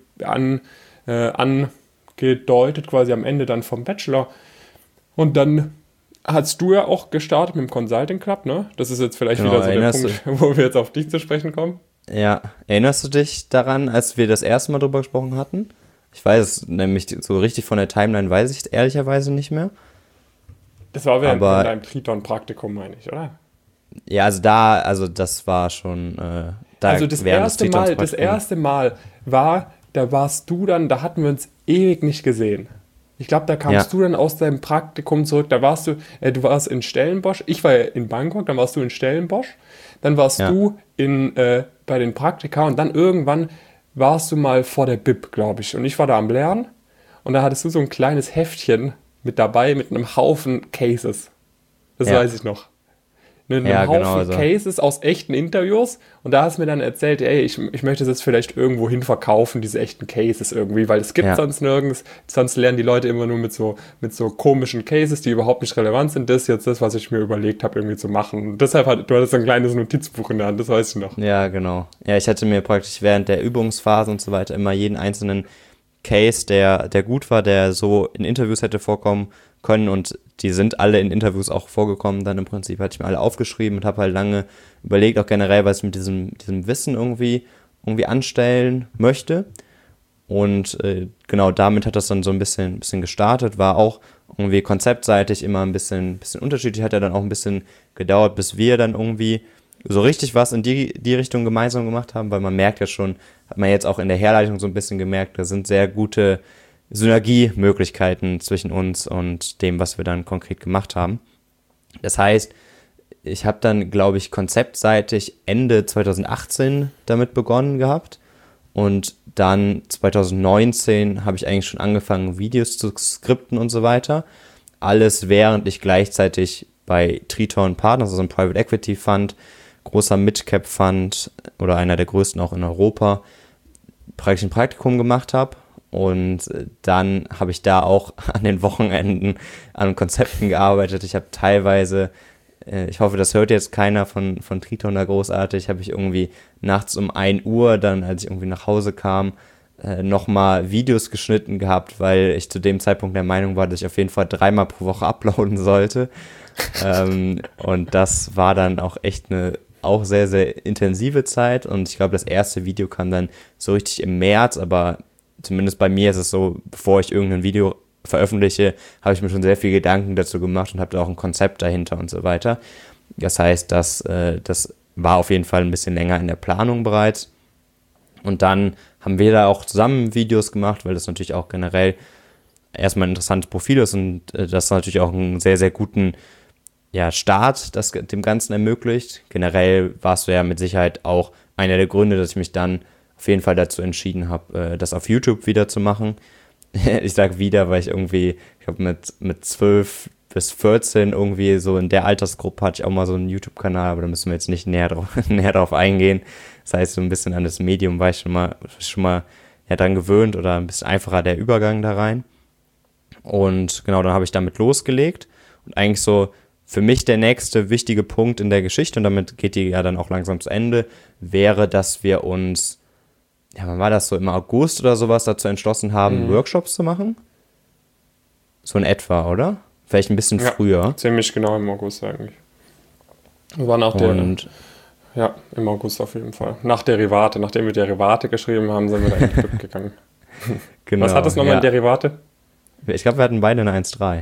angedeutet quasi am Ende dann vom Bachelor. Und dann hast du ja auch gestartet mit dem Consulting Club, ne? Das ist jetzt vielleicht wieder so der Punkt, wo wir jetzt auf dich zu sprechen kommen. Ja, erinnerst du dich daran, als wir das erste Mal drüber gesprochen hatten? Ich weiß es nämlich so richtig von der Timeline, weiß ich ehrlicherweise nicht mehr. Das war während deinem Triton-Praktikum, meine ich, oder? Ja, also das war schon also das erste Mal war, da warst du dann, da hatten wir uns ewig nicht gesehen. Ich glaube, da kamst du dann aus deinem Praktikum zurück, da warst du warst in Stellenbosch, ich war ja in Bangkok, dann warst du in Stellenbosch, dann warst du bei den Praktika und dann irgendwann warst du mal vor der Bib, glaube ich. Und ich war da am Lernen und da hattest du so ein kleines Heftchen mit dabei mit einem Haufen Cases. Das weiß ich noch. Mit einem Haufen Cases aus echten Interviews und da hast du mir dann erzählt, ey, ich möchte das jetzt vielleicht irgendwo hin verkaufen, diese echten Cases irgendwie, weil es gibt sonst nirgends, sonst lernen die Leute immer nur mit so komischen Cases, die überhaupt nicht relevant sind. Das ist jetzt das, was ich mir überlegt habe, irgendwie zu machen. Und deshalb du hattest ein kleines Notizbuch in der Hand, das weiß ich noch. Ja, genau. Ja, ich hatte mir praktisch während der Übungsphase und so weiter immer jeden einzelnen Case, der gut war, der so in Interviews hätte vorkommen können und die sind alle in Interviews auch vorgekommen, dann im Prinzip hatte ich mir alle aufgeschrieben und habe halt lange überlegt, auch generell, was ich mit diesem Wissen irgendwie anstellen möchte und genau damit hat das dann so ein bisschen gestartet, war auch irgendwie konzeptseitig immer ein bisschen unterschiedlich, hat ja dann auch ein bisschen gedauert, bis wir dann irgendwie so richtig was in die Richtung gemeinsam gemacht haben, weil man merkt ja schon, hat man jetzt auch in der Herleitung so ein bisschen gemerkt, da sind sehr gute Synergiemöglichkeiten zwischen uns und dem, was wir dann konkret gemacht haben. Das heißt, ich habe dann, glaube ich, konzeptseitig Ende 2018 damit begonnen gehabt und dann 2019 habe ich eigentlich schon angefangen, Videos zu skripten und so weiter. Alles während ich gleichzeitig bei Triton Partners, also ein Private Equity Fund, großer Midcap Fund oder einer der größten auch in Europa, praktisch ein Praktikum gemacht habe. Und dann habe ich da auch an den Wochenenden an Konzepten gearbeitet. Ich habe teilweise, ich hoffe, das hört jetzt keiner von Triton da großartig, habe ich irgendwie nachts um 1 Uhr, dann als ich irgendwie nach Hause kam, nochmal Videos geschnitten gehabt, weil ich zu dem Zeitpunkt der Meinung war, dass ich auf jeden Fall 3-mal pro Woche uploaden sollte. Und das war dann auch echt eine auch sehr, sehr intensive Zeit. Und ich glaube, das erste Video kam dann so richtig im März, aber zumindest bei mir ist es so, bevor ich irgendein Video veröffentliche, habe ich mir schon sehr viel Gedanken dazu gemacht und habe da auch ein Konzept dahinter und so weiter. Das heißt, das war auf jeden Fall ein bisschen länger in der Planung bereits. Und dann haben wir da auch zusammen Videos gemacht, weil das natürlich auch generell erstmal ein interessantes Profil ist und das natürlich auch einen sehr, sehr guten Start das dem Ganzen ermöglicht. Generell warst du ja mit Sicherheit auch einer der Gründe, dass ich mich dann auf jeden Fall dazu entschieden habe, das auf YouTube wieder zu machen. Ich sage wieder, weil ich irgendwie, ich glaube mit 12 bis 14 irgendwie so in der Altersgruppe hatte ich auch mal so einen YouTube-Kanal, aber da müssen wir jetzt nicht näher drauf eingehen. Das heißt, so ein bisschen an das Medium war ich schon mal dran gewöhnt oder ein bisschen einfacher der Übergang da rein. Und genau, dann habe ich damit losgelegt und eigentlich so für mich der nächste wichtige Punkt in der Geschichte, und damit geht die ja dann auch langsam zu Ende, wäre, dass wir uns, wann war das so, im August oder sowas dazu entschlossen haben, Workshops zu machen? So in etwa, oder? Vielleicht ein bisschen früher. Ziemlich genau im August eigentlich. Wir waren auch im August auf jeden Fall. Nach Derivate, nachdem wir Derivate geschrieben haben, sind wir da in die Club gegangen. Genau, was hat das nochmal in Derivate? Ich glaube, wir hatten beide eine 1,3.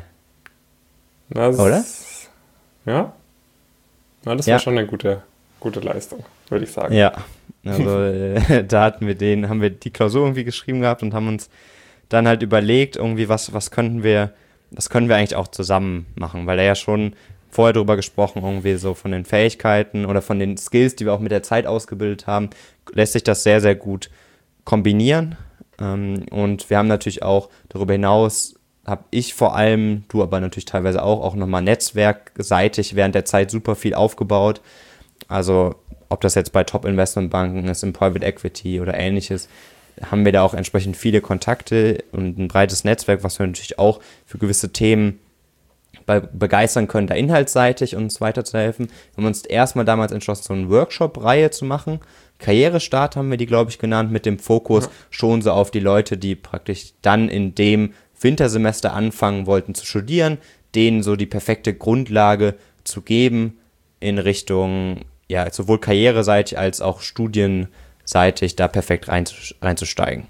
Oder? Ja? Na, das war schon eine gute Leistung, würde ich sagen. Ja, also da haben wir die Klausur irgendwie geschrieben gehabt und haben uns dann halt überlegt, irgendwie, was können wir eigentlich auch zusammen machen, weil er ja schon vorher drüber gesprochen, irgendwie so von den Fähigkeiten oder von den Skills, die wir auch mit der Zeit ausgebildet haben, lässt sich das sehr, sehr gut kombinieren. Und wir haben natürlich auch darüber hinaus, habe ich vor allem, du aber natürlich teilweise auch nochmal netzwerkseitig während der Zeit super viel aufgebaut. Also ob das jetzt bei Top-Investmentbanken ist, im Private Equity oder ähnliches, haben wir da auch entsprechend viele Kontakte und ein breites Netzwerk, was wir natürlich auch für gewisse Themen begeistern können, da inhaltsseitig uns weiterzuhelfen. Wir haben uns erstmal damals entschlossen, so eine Workshop-Reihe zu machen. Karrierestart haben wir die, glaube ich, genannt, mit dem Fokus schon so auf die Leute, die praktisch dann in dem Wintersemester anfangen wollten zu studieren, denen so die perfekte Grundlage zu geben in Richtung, sowohl karriereseitig als auch studienseitig da perfekt reinzusteigen.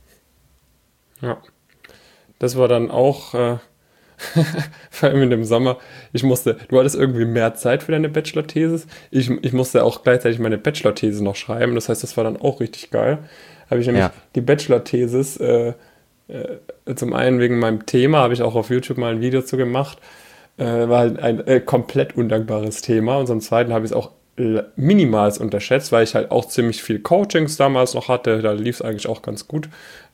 Ja, das war dann auch, vor allem in dem Sommer, du hattest irgendwie mehr Zeit für deine Bachelor-Thesis. Ich musste auch gleichzeitig meine Bachelor-These noch schreiben, das heißt, das war dann auch richtig geil. Habe ich nämlich die Bachelor-Thesis, zum einen wegen meinem Thema, habe ich auch auf YouTube mal ein Video zu gemacht, war halt ein komplett undankbares Thema, und zum zweiten habe ich es auch minimals unterschätzt, weil ich halt auch ziemlich viel Coachings damals noch hatte, da lief es eigentlich auch ganz gut.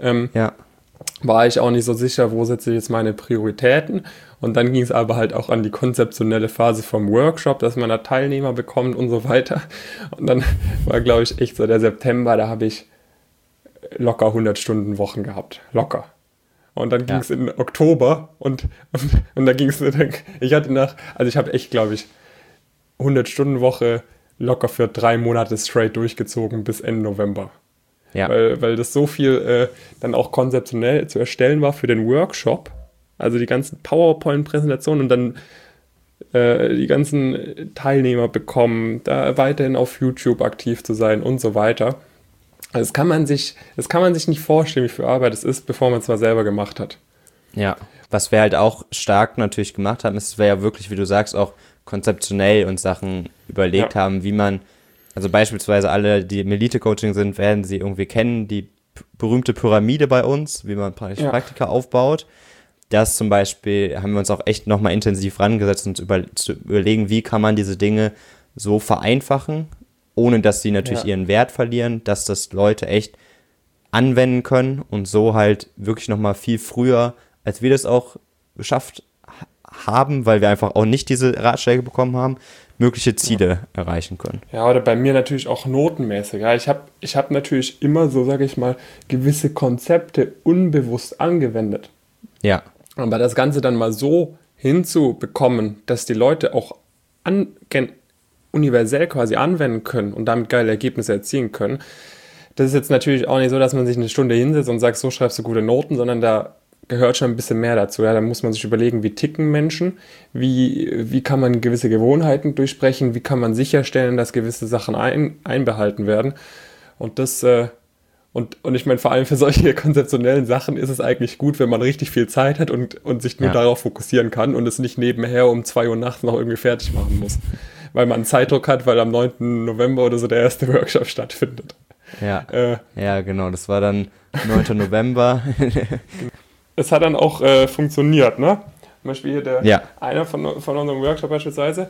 War ich auch nicht so sicher, wo setze ich jetzt meine Prioritäten, und dann ging es aber halt auch an die konzeptionelle Phase vom Workshop, dass man da Teilnehmer bekommt und so weiter, und dann war, glaube ich, echt so der September, da habe ich locker 100 Stunden Wochen gehabt, locker. Und dann ging es in Oktober und da ging es, ich habe echt, glaube ich, 100 Stunden Woche locker für 3 Monate straight durchgezogen bis Ende November. Ja. Weil das so viel dann auch konzeptionell zu erstellen war für den Workshop, also die ganzen PowerPoint-Präsentationen und dann die ganzen Teilnehmer bekommen, da weiterhin auf YouTube aktiv zu sein und so weiter. Also das kann man sich nicht vorstellen, wie viel Arbeit es ist, bevor man es mal selber gemacht hat. Ja, was wir halt auch stark natürlich gemacht haben, ist, es wäre ja wirklich, wie du sagst, auch konzeptionell uns Sachen überlegt haben, wie man, also beispielsweise alle, die im Elite-Coaching sind, werden sie irgendwie kennen, die berühmte Pyramide bei uns, wie man praktisch Praktika aufbaut. Das zum Beispiel haben wir uns auch echt nochmal intensiv rangesetzt und zu überlegen, wie kann man diese Dinge so vereinfachen, ohne dass sie natürlich ihren Wert verlieren, dass das Leute echt anwenden können und so halt wirklich nochmal viel früher, als wir das auch geschafft haben, weil wir einfach auch nicht diese Ratschläge bekommen haben, mögliche Ziele erreichen können. Ja, oder bei mir natürlich auch notenmäßig. Ja, ich hab natürlich immer so, sage ich mal, gewisse Konzepte unbewusst angewendet. Ja. Aber das Ganze dann mal so hinzubekommen, dass die Leute auch universell quasi anwenden können und damit geile Ergebnisse erzielen können, das ist jetzt natürlich auch nicht so, dass man sich eine Stunde hinsetzt und sagt, so schreibst du gute Noten, sondern da gehört schon ein bisschen mehr dazu. Ja, da muss man sich überlegen, wie ticken Menschen, wie kann man gewisse Gewohnheiten durchbrechen, wie kann man sicherstellen, dass gewisse Sachen einbehalten werden. Und das und ich meine, vor allem für solche konzeptionellen Sachen ist es eigentlich gut, wenn man richtig viel Zeit hat und sich nur darauf fokussieren kann und es nicht nebenher um 2 Uhr nachts noch irgendwie fertig machen muss. Weil man Zeitdruck hat, weil am 9. November oder so der erste Workshop stattfindet. Ja, ja, genau, das war dann 9. November. Es hat dann auch funktioniert, ne? Zum Beispiel hier einer von unserem Workshop beispielsweise,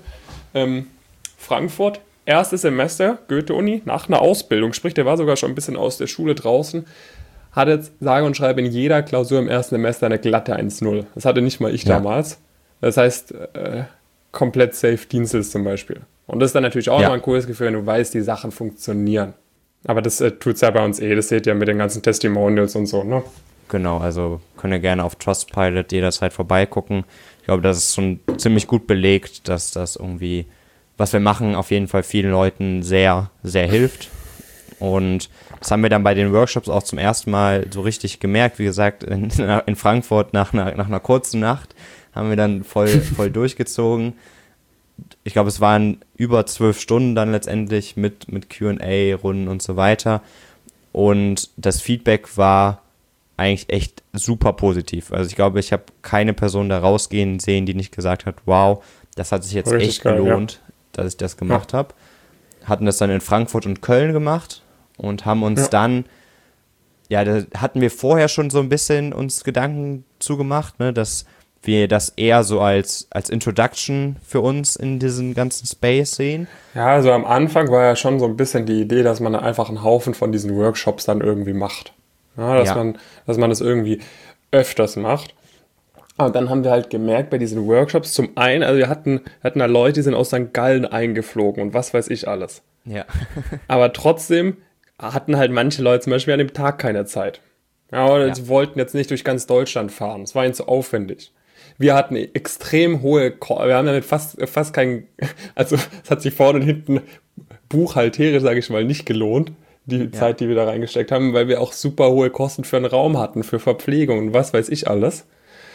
Frankfurt, erstes Semester, Goethe-Uni, nach einer Ausbildung, sprich, der war sogar schon ein bisschen aus der Schule draußen, hat jetzt, sage und schreibe, in jeder Klausur im ersten Semester eine glatte 1,0. Das hatte nicht mal ich damals. Das heißt, komplett safe Dienstes zum Beispiel. Und das ist dann natürlich auch immer ein cooles Gefühl, wenn du weißt, die Sachen funktionieren. Aber das tut es ja bei uns das seht ihr mit den ganzen Testimonials und so, ne? Genau, also könnt ihr gerne auf Trustpilot jederzeit vorbeigucken. Ich glaube, das ist schon ziemlich gut belegt, dass das irgendwie, was wir machen, auf jeden Fall vielen Leuten sehr, sehr hilft. Und das haben wir dann bei den Workshops auch zum ersten Mal so richtig gemerkt. Wie gesagt, in Frankfurt nach einer kurzen Nacht haben wir dann voll durchgezogen. Ich glaube, es waren über 12 Stunden dann letztendlich mit Q&A-Runden und so weiter. Und das Feedback war eigentlich echt super positiv. Also ich glaube, ich habe keine Person da rausgehen sehen, die nicht gesagt hat, wow, das hat sich jetzt richtig echt geil, gelohnt, dass ich das gemacht habe. Hatten das dann in Frankfurt und Köln gemacht und haben uns dann, da hatten wir vorher schon so ein bisschen uns Gedanken zugemacht, ne, dass wir das eher so als Introduction für uns in diesen ganzen Space sehen. Ja, also am Anfang war ja schon so ein bisschen die Idee, dass man einfach einen Haufen von diesen Workshops dann irgendwie macht. Ja, dass man das irgendwie öfters macht. Und dann haben wir halt gemerkt bei diesen Workshops, zum einen, also wir hatten da Leute, die sind aus St. Gallen eingeflogen und was weiß ich alles. Ja. Aber trotzdem hatten halt manche Leute zum Beispiel an dem Tag keine Zeit. Ja, oder sie wollten jetzt nicht durch ganz Deutschland fahren. Es war ihnen zu aufwendig. Wir hatten extrem hohe, wir haben damit fast kein, also es hat sich vorne und hinten buchhalterisch, sage ich mal, nicht gelohnt, die Zeit, die wir da reingesteckt haben, weil wir auch super hohe Kosten für einen Raum hatten, für Verpflegung und was weiß ich alles.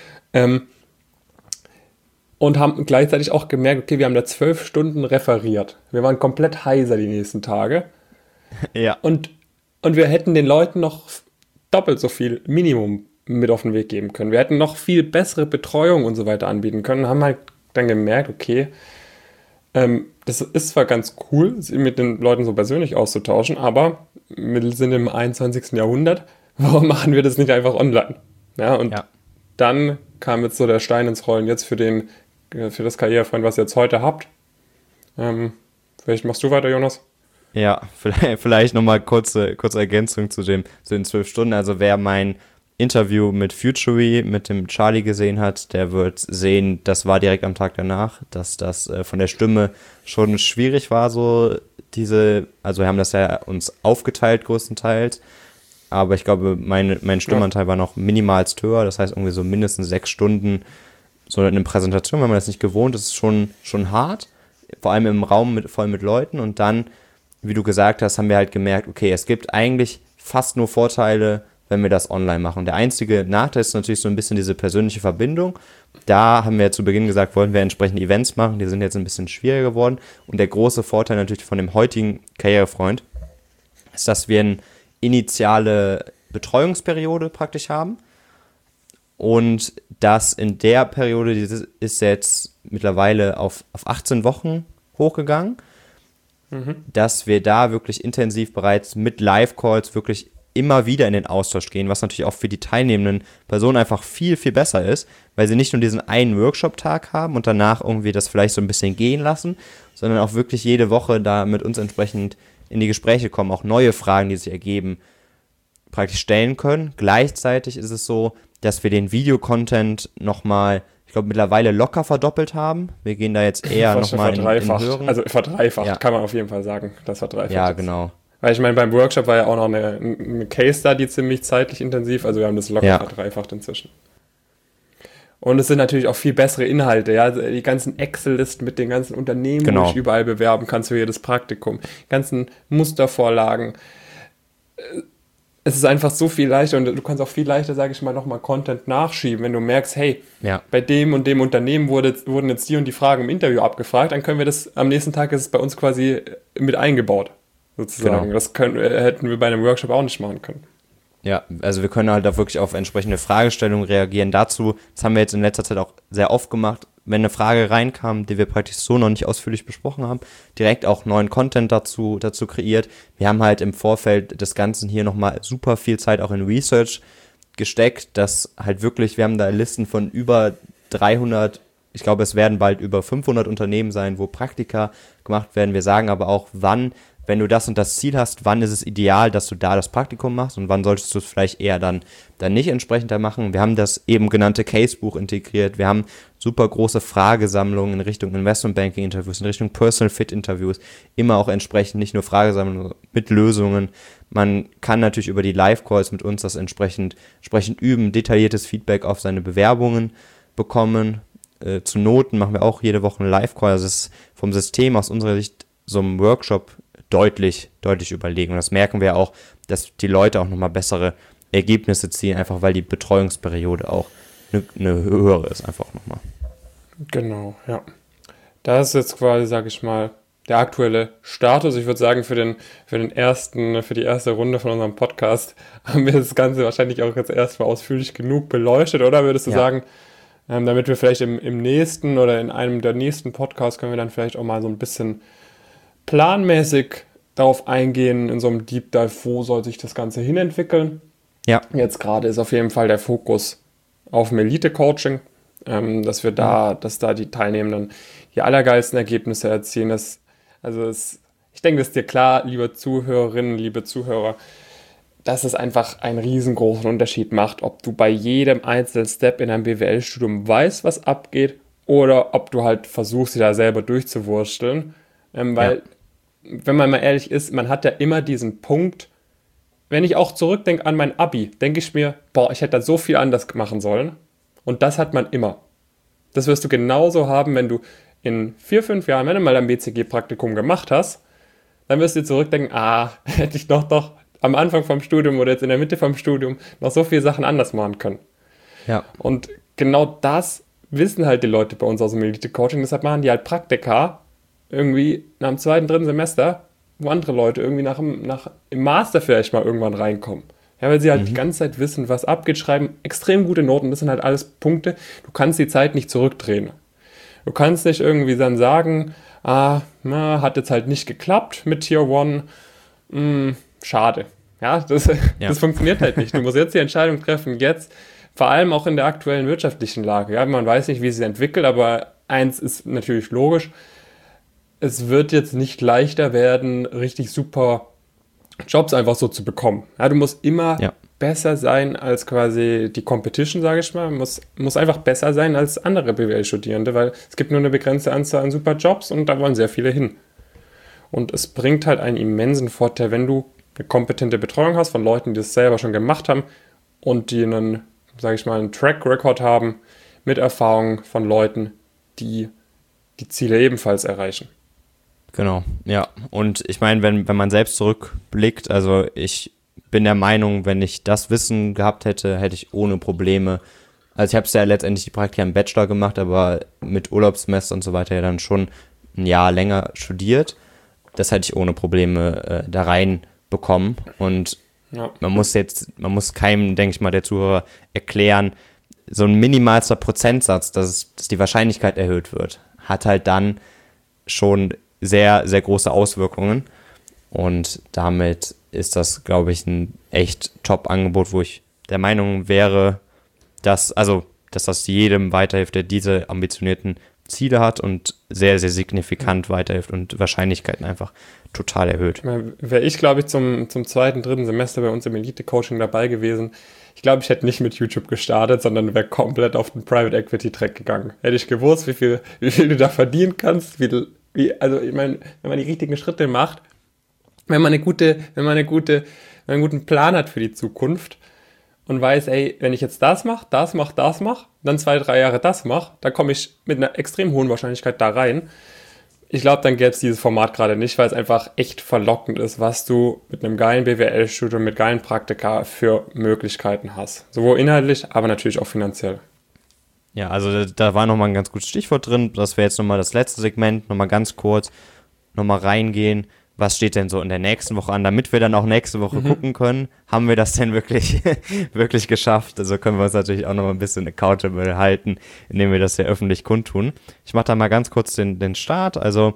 Und haben gleichzeitig auch gemerkt, okay, wir haben da 12 Stunden referiert. Wir waren komplett heiser die nächsten Tage. Ja. Und wir hätten den Leuten noch doppelt so viel Minimum mit auf den Weg geben können. Wir hätten noch viel bessere Betreuung und so weiter anbieten können. Haben halt dann gemerkt, okay, das ist zwar ganz cool, sich mit den Leuten so persönlich auszutauschen, aber wir sind im 21. Jahrhundert. Warum machen wir das nicht einfach online? Ja, und dann kam jetzt so der Stein ins Rollen jetzt für das Karrierefreund, was ihr jetzt heute habt. Vielleicht machst du weiter, Jonas? Ja, vielleicht nochmal kurze Ergänzung zu den 12 Stunden. Also wer mein Interview mit Futury, mit dem Charlie gesehen hat, der wird sehen, das war direkt am Tag danach, dass das von der Stimme schon schwierig war, also wir haben das ja uns aufgeteilt größtenteils, aber ich glaube, mein Stimmanteil war noch minimalst höher, das heißt irgendwie so mindestens 6 Stunden so eine Präsentation, wenn man das nicht gewohnt ist, schon hart, vor allem im Raum voll mit Leuten und dann, wie du gesagt hast, haben wir halt gemerkt, okay, es gibt eigentlich fast nur Vorteile, wenn wir das online machen. Und der einzige Nachteil ist natürlich so ein bisschen diese persönliche Verbindung. Da haben wir zu Beginn gesagt, wollen wir entsprechende Events machen. Die sind jetzt ein bisschen schwieriger geworden. Und der große Vorteil natürlich von dem heutigen Karrierefreund ist, dass wir eine initiale Betreuungsperiode praktisch haben. Und das in der Periode ist jetzt mittlerweile auf 18 Wochen hochgegangen, dass wir da wirklich intensiv bereits mit Live-Calls wirklich immer wieder in den Austausch gehen, was natürlich auch für die teilnehmenden Personen einfach viel, viel besser ist, weil sie nicht nur diesen einen Workshop-Tag haben und danach irgendwie das vielleicht so ein bisschen gehen lassen, sondern auch wirklich jede Woche da mit uns entsprechend in die Gespräche kommen, auch neue Fragen, die sich ergeben, praktisch stellen können. Gleichzeitig ist es so, dass wir den Videocontent nochmal, ich glaube, mittlerweile locker verdoppelt haben. Wir gehen da jetzt eher nochmal in höheren. Also verdreifacht, kann man auf jeden Fall sagen, das verdreifacht. Ja, ist. Genau. Weil ich meine, beim Workshop war ja auch noch eine Case-Study ziemlich zeitlich intensiv, also wir haben das locker verdreifacht inzwischen. Und es sind natürlich auch viel bessere Inhalte, ja, die ganzen Excel-Listen mit den ganzen Unternehmen, wo ich überall bewerben kannst für jedes Praktikum, ganzen Mustervorlagen. Es ist einfach so viel leichter und du kannst auch viel leichter, sage ich mal, nochmal Content nachschieben, wenn du merkst, hey, bei dem und dem Unternehmen wurden jetzt die und die Fragen im Interview abgefragt, dann können wir das, am nächsten Tag ist es bei uns quasi mit eingebaut, sozusagen. Genau. Das hätten wir bei einem Workshop auch nicht machen können. Ja, also wir können halt auch wirklich auf entsprechende Fragestellungen reagieren. Dazu, das haben wir jetzt in letzter Zeit auch sehr oft gemacht, wenn eine Frage reinkam, die wir praktisch so noch nicht ausführlich besprochen haben, direkt auch neuen Content dazu kreiert. Wir haben halt im Vorfeld des Ganzen hier nochmal super viel Zeit auch in Research gesteckt, dass halt wirklich, wir haben da Listen von über 300, ich glaube es werden bald über 500 Unternehmen sein, wo Praktika gemacht werden. Wir sagen aber auch, wann, wenn du das und das Ziel hast, wann ist es ideal, dass du da das Praktikum machst und wann solltest du es vielleicht eher dann nicht entsprechender machen. Wir haben das eben genannte Casebuch integriert. Wir haben super große Fragesammlungen in Richtung Investmentbanking-Interviews, in Richtung Personal-Fit-Interviews. Immer auch entsprechend nicht nur Fragesammlungen mit Lösungen. Man kann natürlich über die Live-Calls mit uns das entsprechend üben, detailliertes Feedback auf seine Bewerbungen bekommen. Zu Noten machen wir auch jede Woche einen Live-Call. Also es ist vom System aus unserer Sicht so einem Workshop deutlich überlegen. Und das merken wir auch, dass die Leute auch nochmal bessere Ergebnisse ziehen, einfach weil die Betreuungsperiode auch eine höhere ist, einfach nochmal. Genau, ja. Das ist jetzt quasi, sage ich mal, der aktuelle Status. Ich würde sagen, für die erste Runde von unserem Podcast haben wir das Ganze wahrscheinlich auch jetzt erstmal ausführlich genug beleuchtet, oder würdest du sagen, damit wir vielleicht im nächsten oder in einem der nächsten Podcasts können wir dann vielleicht auch mal so ein bisschen planmäßig darauf eingehen, in so einem Deep Dive, wo soll sich das Ganze hinentwickeln. Ja. Jetzt gerade ist auf jeden Fall der Fokus auf dem Elite-Coaching, dass da die Teilnehmenden die allergeilsten Ergebnisse erzielen. Ich denke, es ist dir klar, liebe Zuhörerinnen, liebe Zuhörer, dass es einfach einen riesengroßen Unterschied macht, ob du bei jedem einzelnen Step in einem BWL-Studium weißt, was abgeht, oder ob du halt versuchst, sie da selber durchzuwursteln. Weil, wenn man mal ehrlich ist, man hat ja immer diesen Punkt, wenn ich auch zurückdenke an mein Abi, denke ich mir, ich hätte da so viel anders machen sollen. Und das hat man immer. Das wirst du genauso haben, wenn du in 4-5 Jahren, wenn du mal ein BCG-Praktikum gemacht hast, dann wirst du dir zurückdenken, hätte ich doch am Anfang vom Studium oder jetzt in der Mitte vom Studium noch so viele Sachen anders machen können. Ja. Und genau das wissen halt die Leute bei uns aus dem Elite-Coaching, deshalb machen die halt Praktika irgendwie nach dem 2., 3. Semester, wo andere Leute irgendwie im Master vielleicht mal irgendwann reinkommen. Ja, weil sie halt die ganze Zeit wissen, was abgeht, schreiben extrem gute Noten, das sind halt alles Punkte, du kannst die Zeit nicht zurückdrehen. Du kannst nicht irgendwie dann sagen, hat jetzt halt nicht geklappt mit Tier 1, schade. Ja, das funktioniert halt nicht. Du musst jetzt die Entscheidung treffen, jetzt, vor allem auch in der aktuellen wirtschaftlichen Lage. Ja, man weiß nicht, wie es sich entwickelt, aber eins ist natürlich logisch, es wird jetzt nicht leichter werden, richtig super Jobs einfach so zu bekommen. Ja, du musst immer besser sein als quasi die Competition, sage ich mal. Muss einfach besser sein als andere BWL-Studierende, weil es gibt nur eine begrenzte Anzahl an super Jobs und da wollen sehr viele hin. Und es bringt halt einen immensen Vorteil, wenn du eine kompetente Betreuung hast von Leuten, die das selber schon gemacht haben und die einen, sage ich mal, einen Track-Record haben mit Erfahrung von Leuten, die die Ziele ebenfalls erreichen. Genau, ja. Und ich meine, wenn man selbst zurückblickt, also ich bin der Meinung, wenn ich das Wissen gehabt hätte, hätte ich ohne Probleme, also ich habe es ja letztendlich die Praktika im Bachelor gemacht, aber mit Urlaubssemester und so weiter ja dann schon ein Jahr länger studiert. Das hätte ich ohne Probleme da reinbekommen. Und man muss keinem, denke ich mal, der Zuhörer erklären, so ein minimalster Prozentsatz, dass die Wahrscheinlichkeit erhöht wird, hat halt dann schon sehr, sehr große Auswirkungen. Und damit ist das, glaube ich, ein echt Top-Angebot, wo ich der Meinung wäre, dass das jedem weiterhilft, der diese ambitionierten Ziele hat und sehr, sehr signifikant weiterhilft und Wahrscheinlichkeiten einfach total erhöht. Wäre ich, glaube ich, zum 2., 3. Semester bei uns im Elite-Coaching dabei gewesen, ich glaube, ich hätte nicht mit YouTube gestartet, sondern wäre komplett auf den Private Equity Track gegangen. Hätte ich gewusst, wie viel du da verdienen kannst, also ich meine, wenn man die richtigen Schritte macht, wenn man einen guten Plan hat für die Zukunft und weiß, ey, wenn ich jetzt das mache, dann 2, 3 Jahre das mache, dann komme ich mit einer extrem hohen Wahrscheinlichkeit da rein. Ich glaube, dann gäbe es dieses Format gerade nicht, weil es einfach echt verlockend ist, was du mit einem geilen BWL-Studium, mit geilen Praktika für Möglichkeiten hast. Sowohl inhaltlich, aber natürlich auch finanziell. Ja, also da war nochmal ein ganz gutes Stichwort drin. Das wäre jetzt nochmal das letzte Segment, nochmal ganz kurz, nochmal reingehen. Was steht denn so in der nächsten Woche an, damit wir dann auch nächste Woche gucken können, haben wir das denn wirklich, wirklich geschafft? Also können wir uns natürlich auch noch ein bisschen accountable halten, indem wir das ja öffentlich kundtun. Ich mache da mal ganz kurz den Start. Also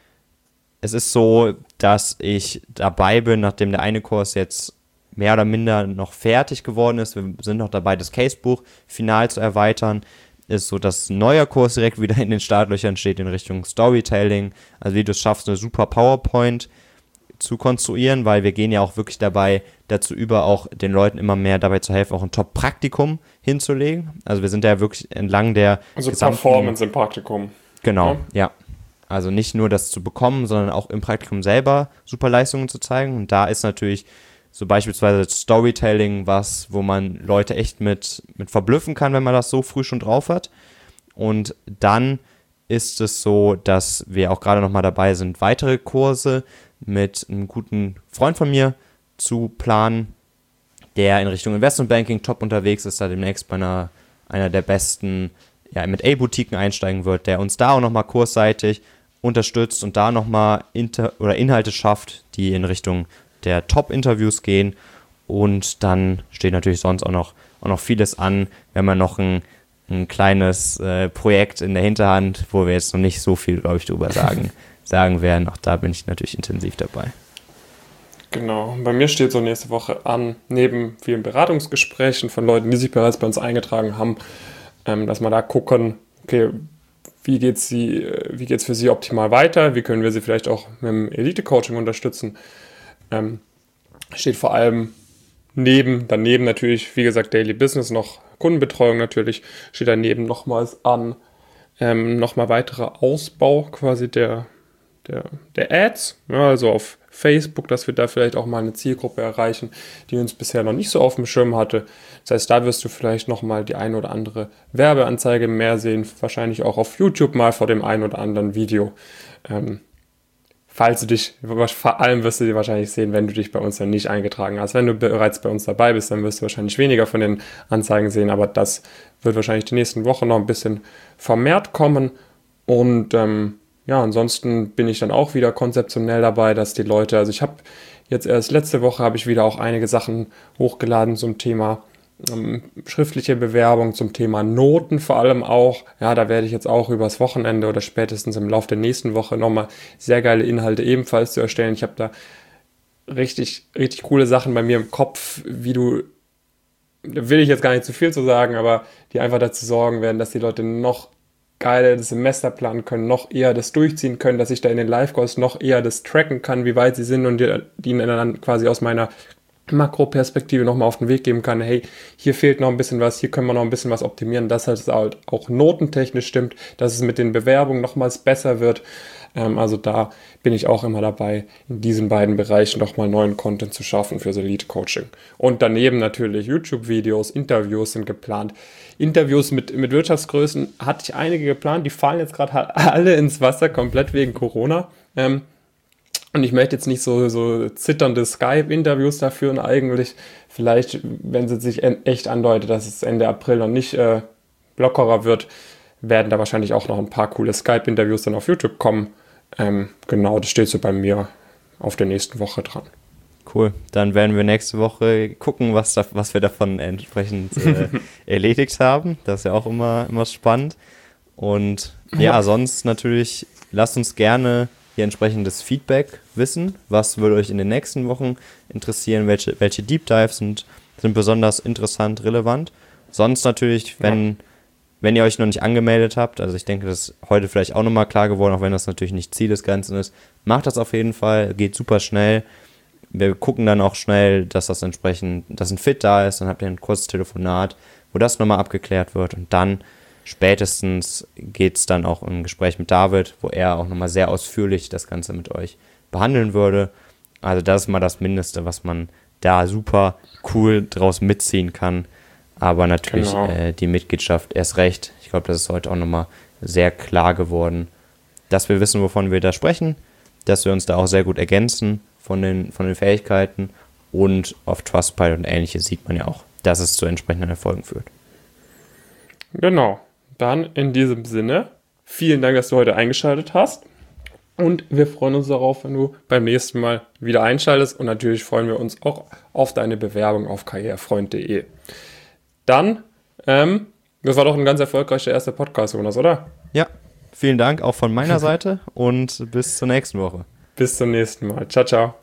es ist so, dass ich dabei bin, nachdem der eine Kurs jetzt mehr oder minder noch fertig geworden ist. Wir sind noch dabei, das Casebuch final zu erweitern. Ist so, dass ein neuer Kurs direkt wieder in den Startlöchern steht in Richtung Storytelling. Also wie du es schaffst, eine super PowerPoint zu konstruieren, weil wir gehen ja auch wirklich dazu über, auch den Leuten immer mehr dabei zu helfen, auch ein Top-Praktikum hinzulegen. Also wir sind ja wirklich entlang der Performance im Praktikum. Genau, ja. Also nicht nur das zu bekommen, sondern auch im Praktikum selber super Leistungen zu zeigen. Und da ist natürlich so beispielsweise Storytelling wo man Leute echt mit verblüffen kann, wenn man das so früh schon drauf hat. Und dann ist es so, dass wir auch gerade nochmal dabei sind, weitere Kurse mit einem guten Freund von mir zu planen, der in Richtung Investmentbanking top unterwegs ist, da demnächst bei einer der besten M&A-Boutiquen einsteigen wird, der uns da auch nochmal kursseitig unterstützt und da nochmal Inhalte schafft, die in Richtung der Top-Interviews gehen. Und dann steht natürlich sonst auch noch vieles an, wenn man noch ein kleines Projekt in der Hinterhand, wo wir jetzt noch nicht so viel, glaube ich, drüber sagen werden. Auch da bin ich natürlich intensiv dabei. Genau, bei mir steht so nächste Woche an, neben vielen Beratungsgesprächen von Leuten, die sich bereits bei uns eingetragen haben, dass wir da gucken, okay, wie geht's für sie optimal weiter, wie können wir sie vielleicht auch mit dem Elite-Coaching unterstützen. Steht vor allem daneben natürlich, wie gesagt, Daily Business, noch Kundenbetreuung natürlich, steht daneben nochmals an, nochmal weiterer Ausbau quasi der Ads, ja, also auf Facebook, dass wir da vielleicht auch mal eine Zielgruppe erreichen, die uns bisher noch nicht so auf dem Schirm hatte. Das heißt, da wirst du vielleicht nochmal die ein oder andere Werbeanzeige mehr sehen, wahrscheinlich auch auf YouTube mal vor dem ein oder anderen Video. Vor allem wirst du die wahrscheinlich sehen, wenn du dich bei uns dann nicht eingetragen hast. Wenn du bereits bei uns dabei bist, dann wirst du wahrscheinlich weniger von den Anzeigen sehen, aber das wird wahrscheinlich die nächsten Wochen noch ein bisschen vermehrt kommen. Und ansonsten bin ich dann auch wieder konzeptionell dabei, dass die Leute, also ich habe jetzt erst letzte Woche habe ich wieder auch einige Sachen hochgeladen zum Thema schriftliche Bewerbung, zum Thema Noten vor allem auch. Ja, da werde ich jetzt auch übers Wochenende oder spätestens im Laufe der nächsten Woche nochmal sehr geile Inhalte ebenfalls zu erstellen. Ich habe da richtig, richtig coole Sachen bei mir im Kopf, da will ich jetzt gar nicht zu viel zu sagen, aber die einfach dazu sorgen werden, dass die Leute noch geiler das Semester planen können, noch eher das durchziehen können, dass ich da in den Live-Calls noch eher das tracken kann, wie weit sie sind und die ihnen dann quasi aus meiner Makroperspektive nochmal auf den Weg geben kann, hey, hier fehlt noch ein bisschen was, hier können wir noch ein bisschen was optimieren, dass es halt auch notentechnisch stimmt, dass es mit den Bewerbungen nochmals besser wird. Also da bin ich auch immer dabei, in diesen beiden Bereichen nochmal neuen Content zu schaffen für das Elite-Coaching. Und daneben natürlich YouTube-Videos, Interviews sind geplant. Interviews mit Wirtschaftsgrößen hatte ich einige geplant, die fallen jetzt gerade alle ins Wasser, komplett wegen Corona. Und ich möchte jetzt nicht so zitternde Skype-Interviews da führen eigentlich. Vielleicht, wenn es sich echt andeutet, dass es Ende April noch nicht lockerer wird, werden da wahrscheinlich auch noch ein paar coole Skype-Interviews dann auf YouTube kommen. Genau, das steht so bei mir auf der nächsten Woche dran. Cool. Dann werden wir nächste Woche gucken, was wir davon entsprechend erledigt haben. Das ist ja auch immer spannend. Und ja, sonst natürlich, lasst uns gerne hier entsprechendes Feedback wissen. Was würde euch in den nächsten Wochen interessieren? Welche Deep Dives sind besonders interessant, relevant? Sonst natürlich, wenn ihr euch noch nicht angemeldet habt, also ich denke, das ist heute vielleicht auch nochmal klar geworden, auch wenn das natürlich nicht Ziel des Ganzen ist, macht das auf jeden Fall, geht super schnell. Wir gucken dann auch schnell, dass das entsprechend, dass ein Fit da ist, dann habt ihr ein kurzes Telefonat, wo das nochmal abgeklärt wird und dann spätestens geht es dann auch in ein Gespräch mit David, wo er auch nochmal sehr ausführlich das Ganze mit euch behandeln würde. Also das ist mal das Mindeste, was man da super cool draus mitziehen kann. Aber natürlich die Mitgliedschaft erst recht. Ich glaube, das ist heute auch nochmal sehr klar geworden, dass wir wissen, wovon wir da sprechen, dass wir uns da auch sehr gut ergänzen von den Fähigkeiten und auf Trustpilot und Ähnliches sieht man ja auch, dass es zu entsprechenden Erfolgen führt. Genau. Dann in diesem Sinne, vielen Dank, dass du heute eingeschaltet hast und wir freuen uns darauf, wenn du beim nächsten Mal wieder einschaltest und natürlich freuen wir uns auch auf deine Bewerbung auf karrierefreund.de. Dann, das war doch ein ganz erfolgreicher erster Podcast, Jonas, oder? Ja, vielen Dank auch von meiner Seite und bis zur nächsten Woche. Bis zum nächsten Mal. Ciao, ciao.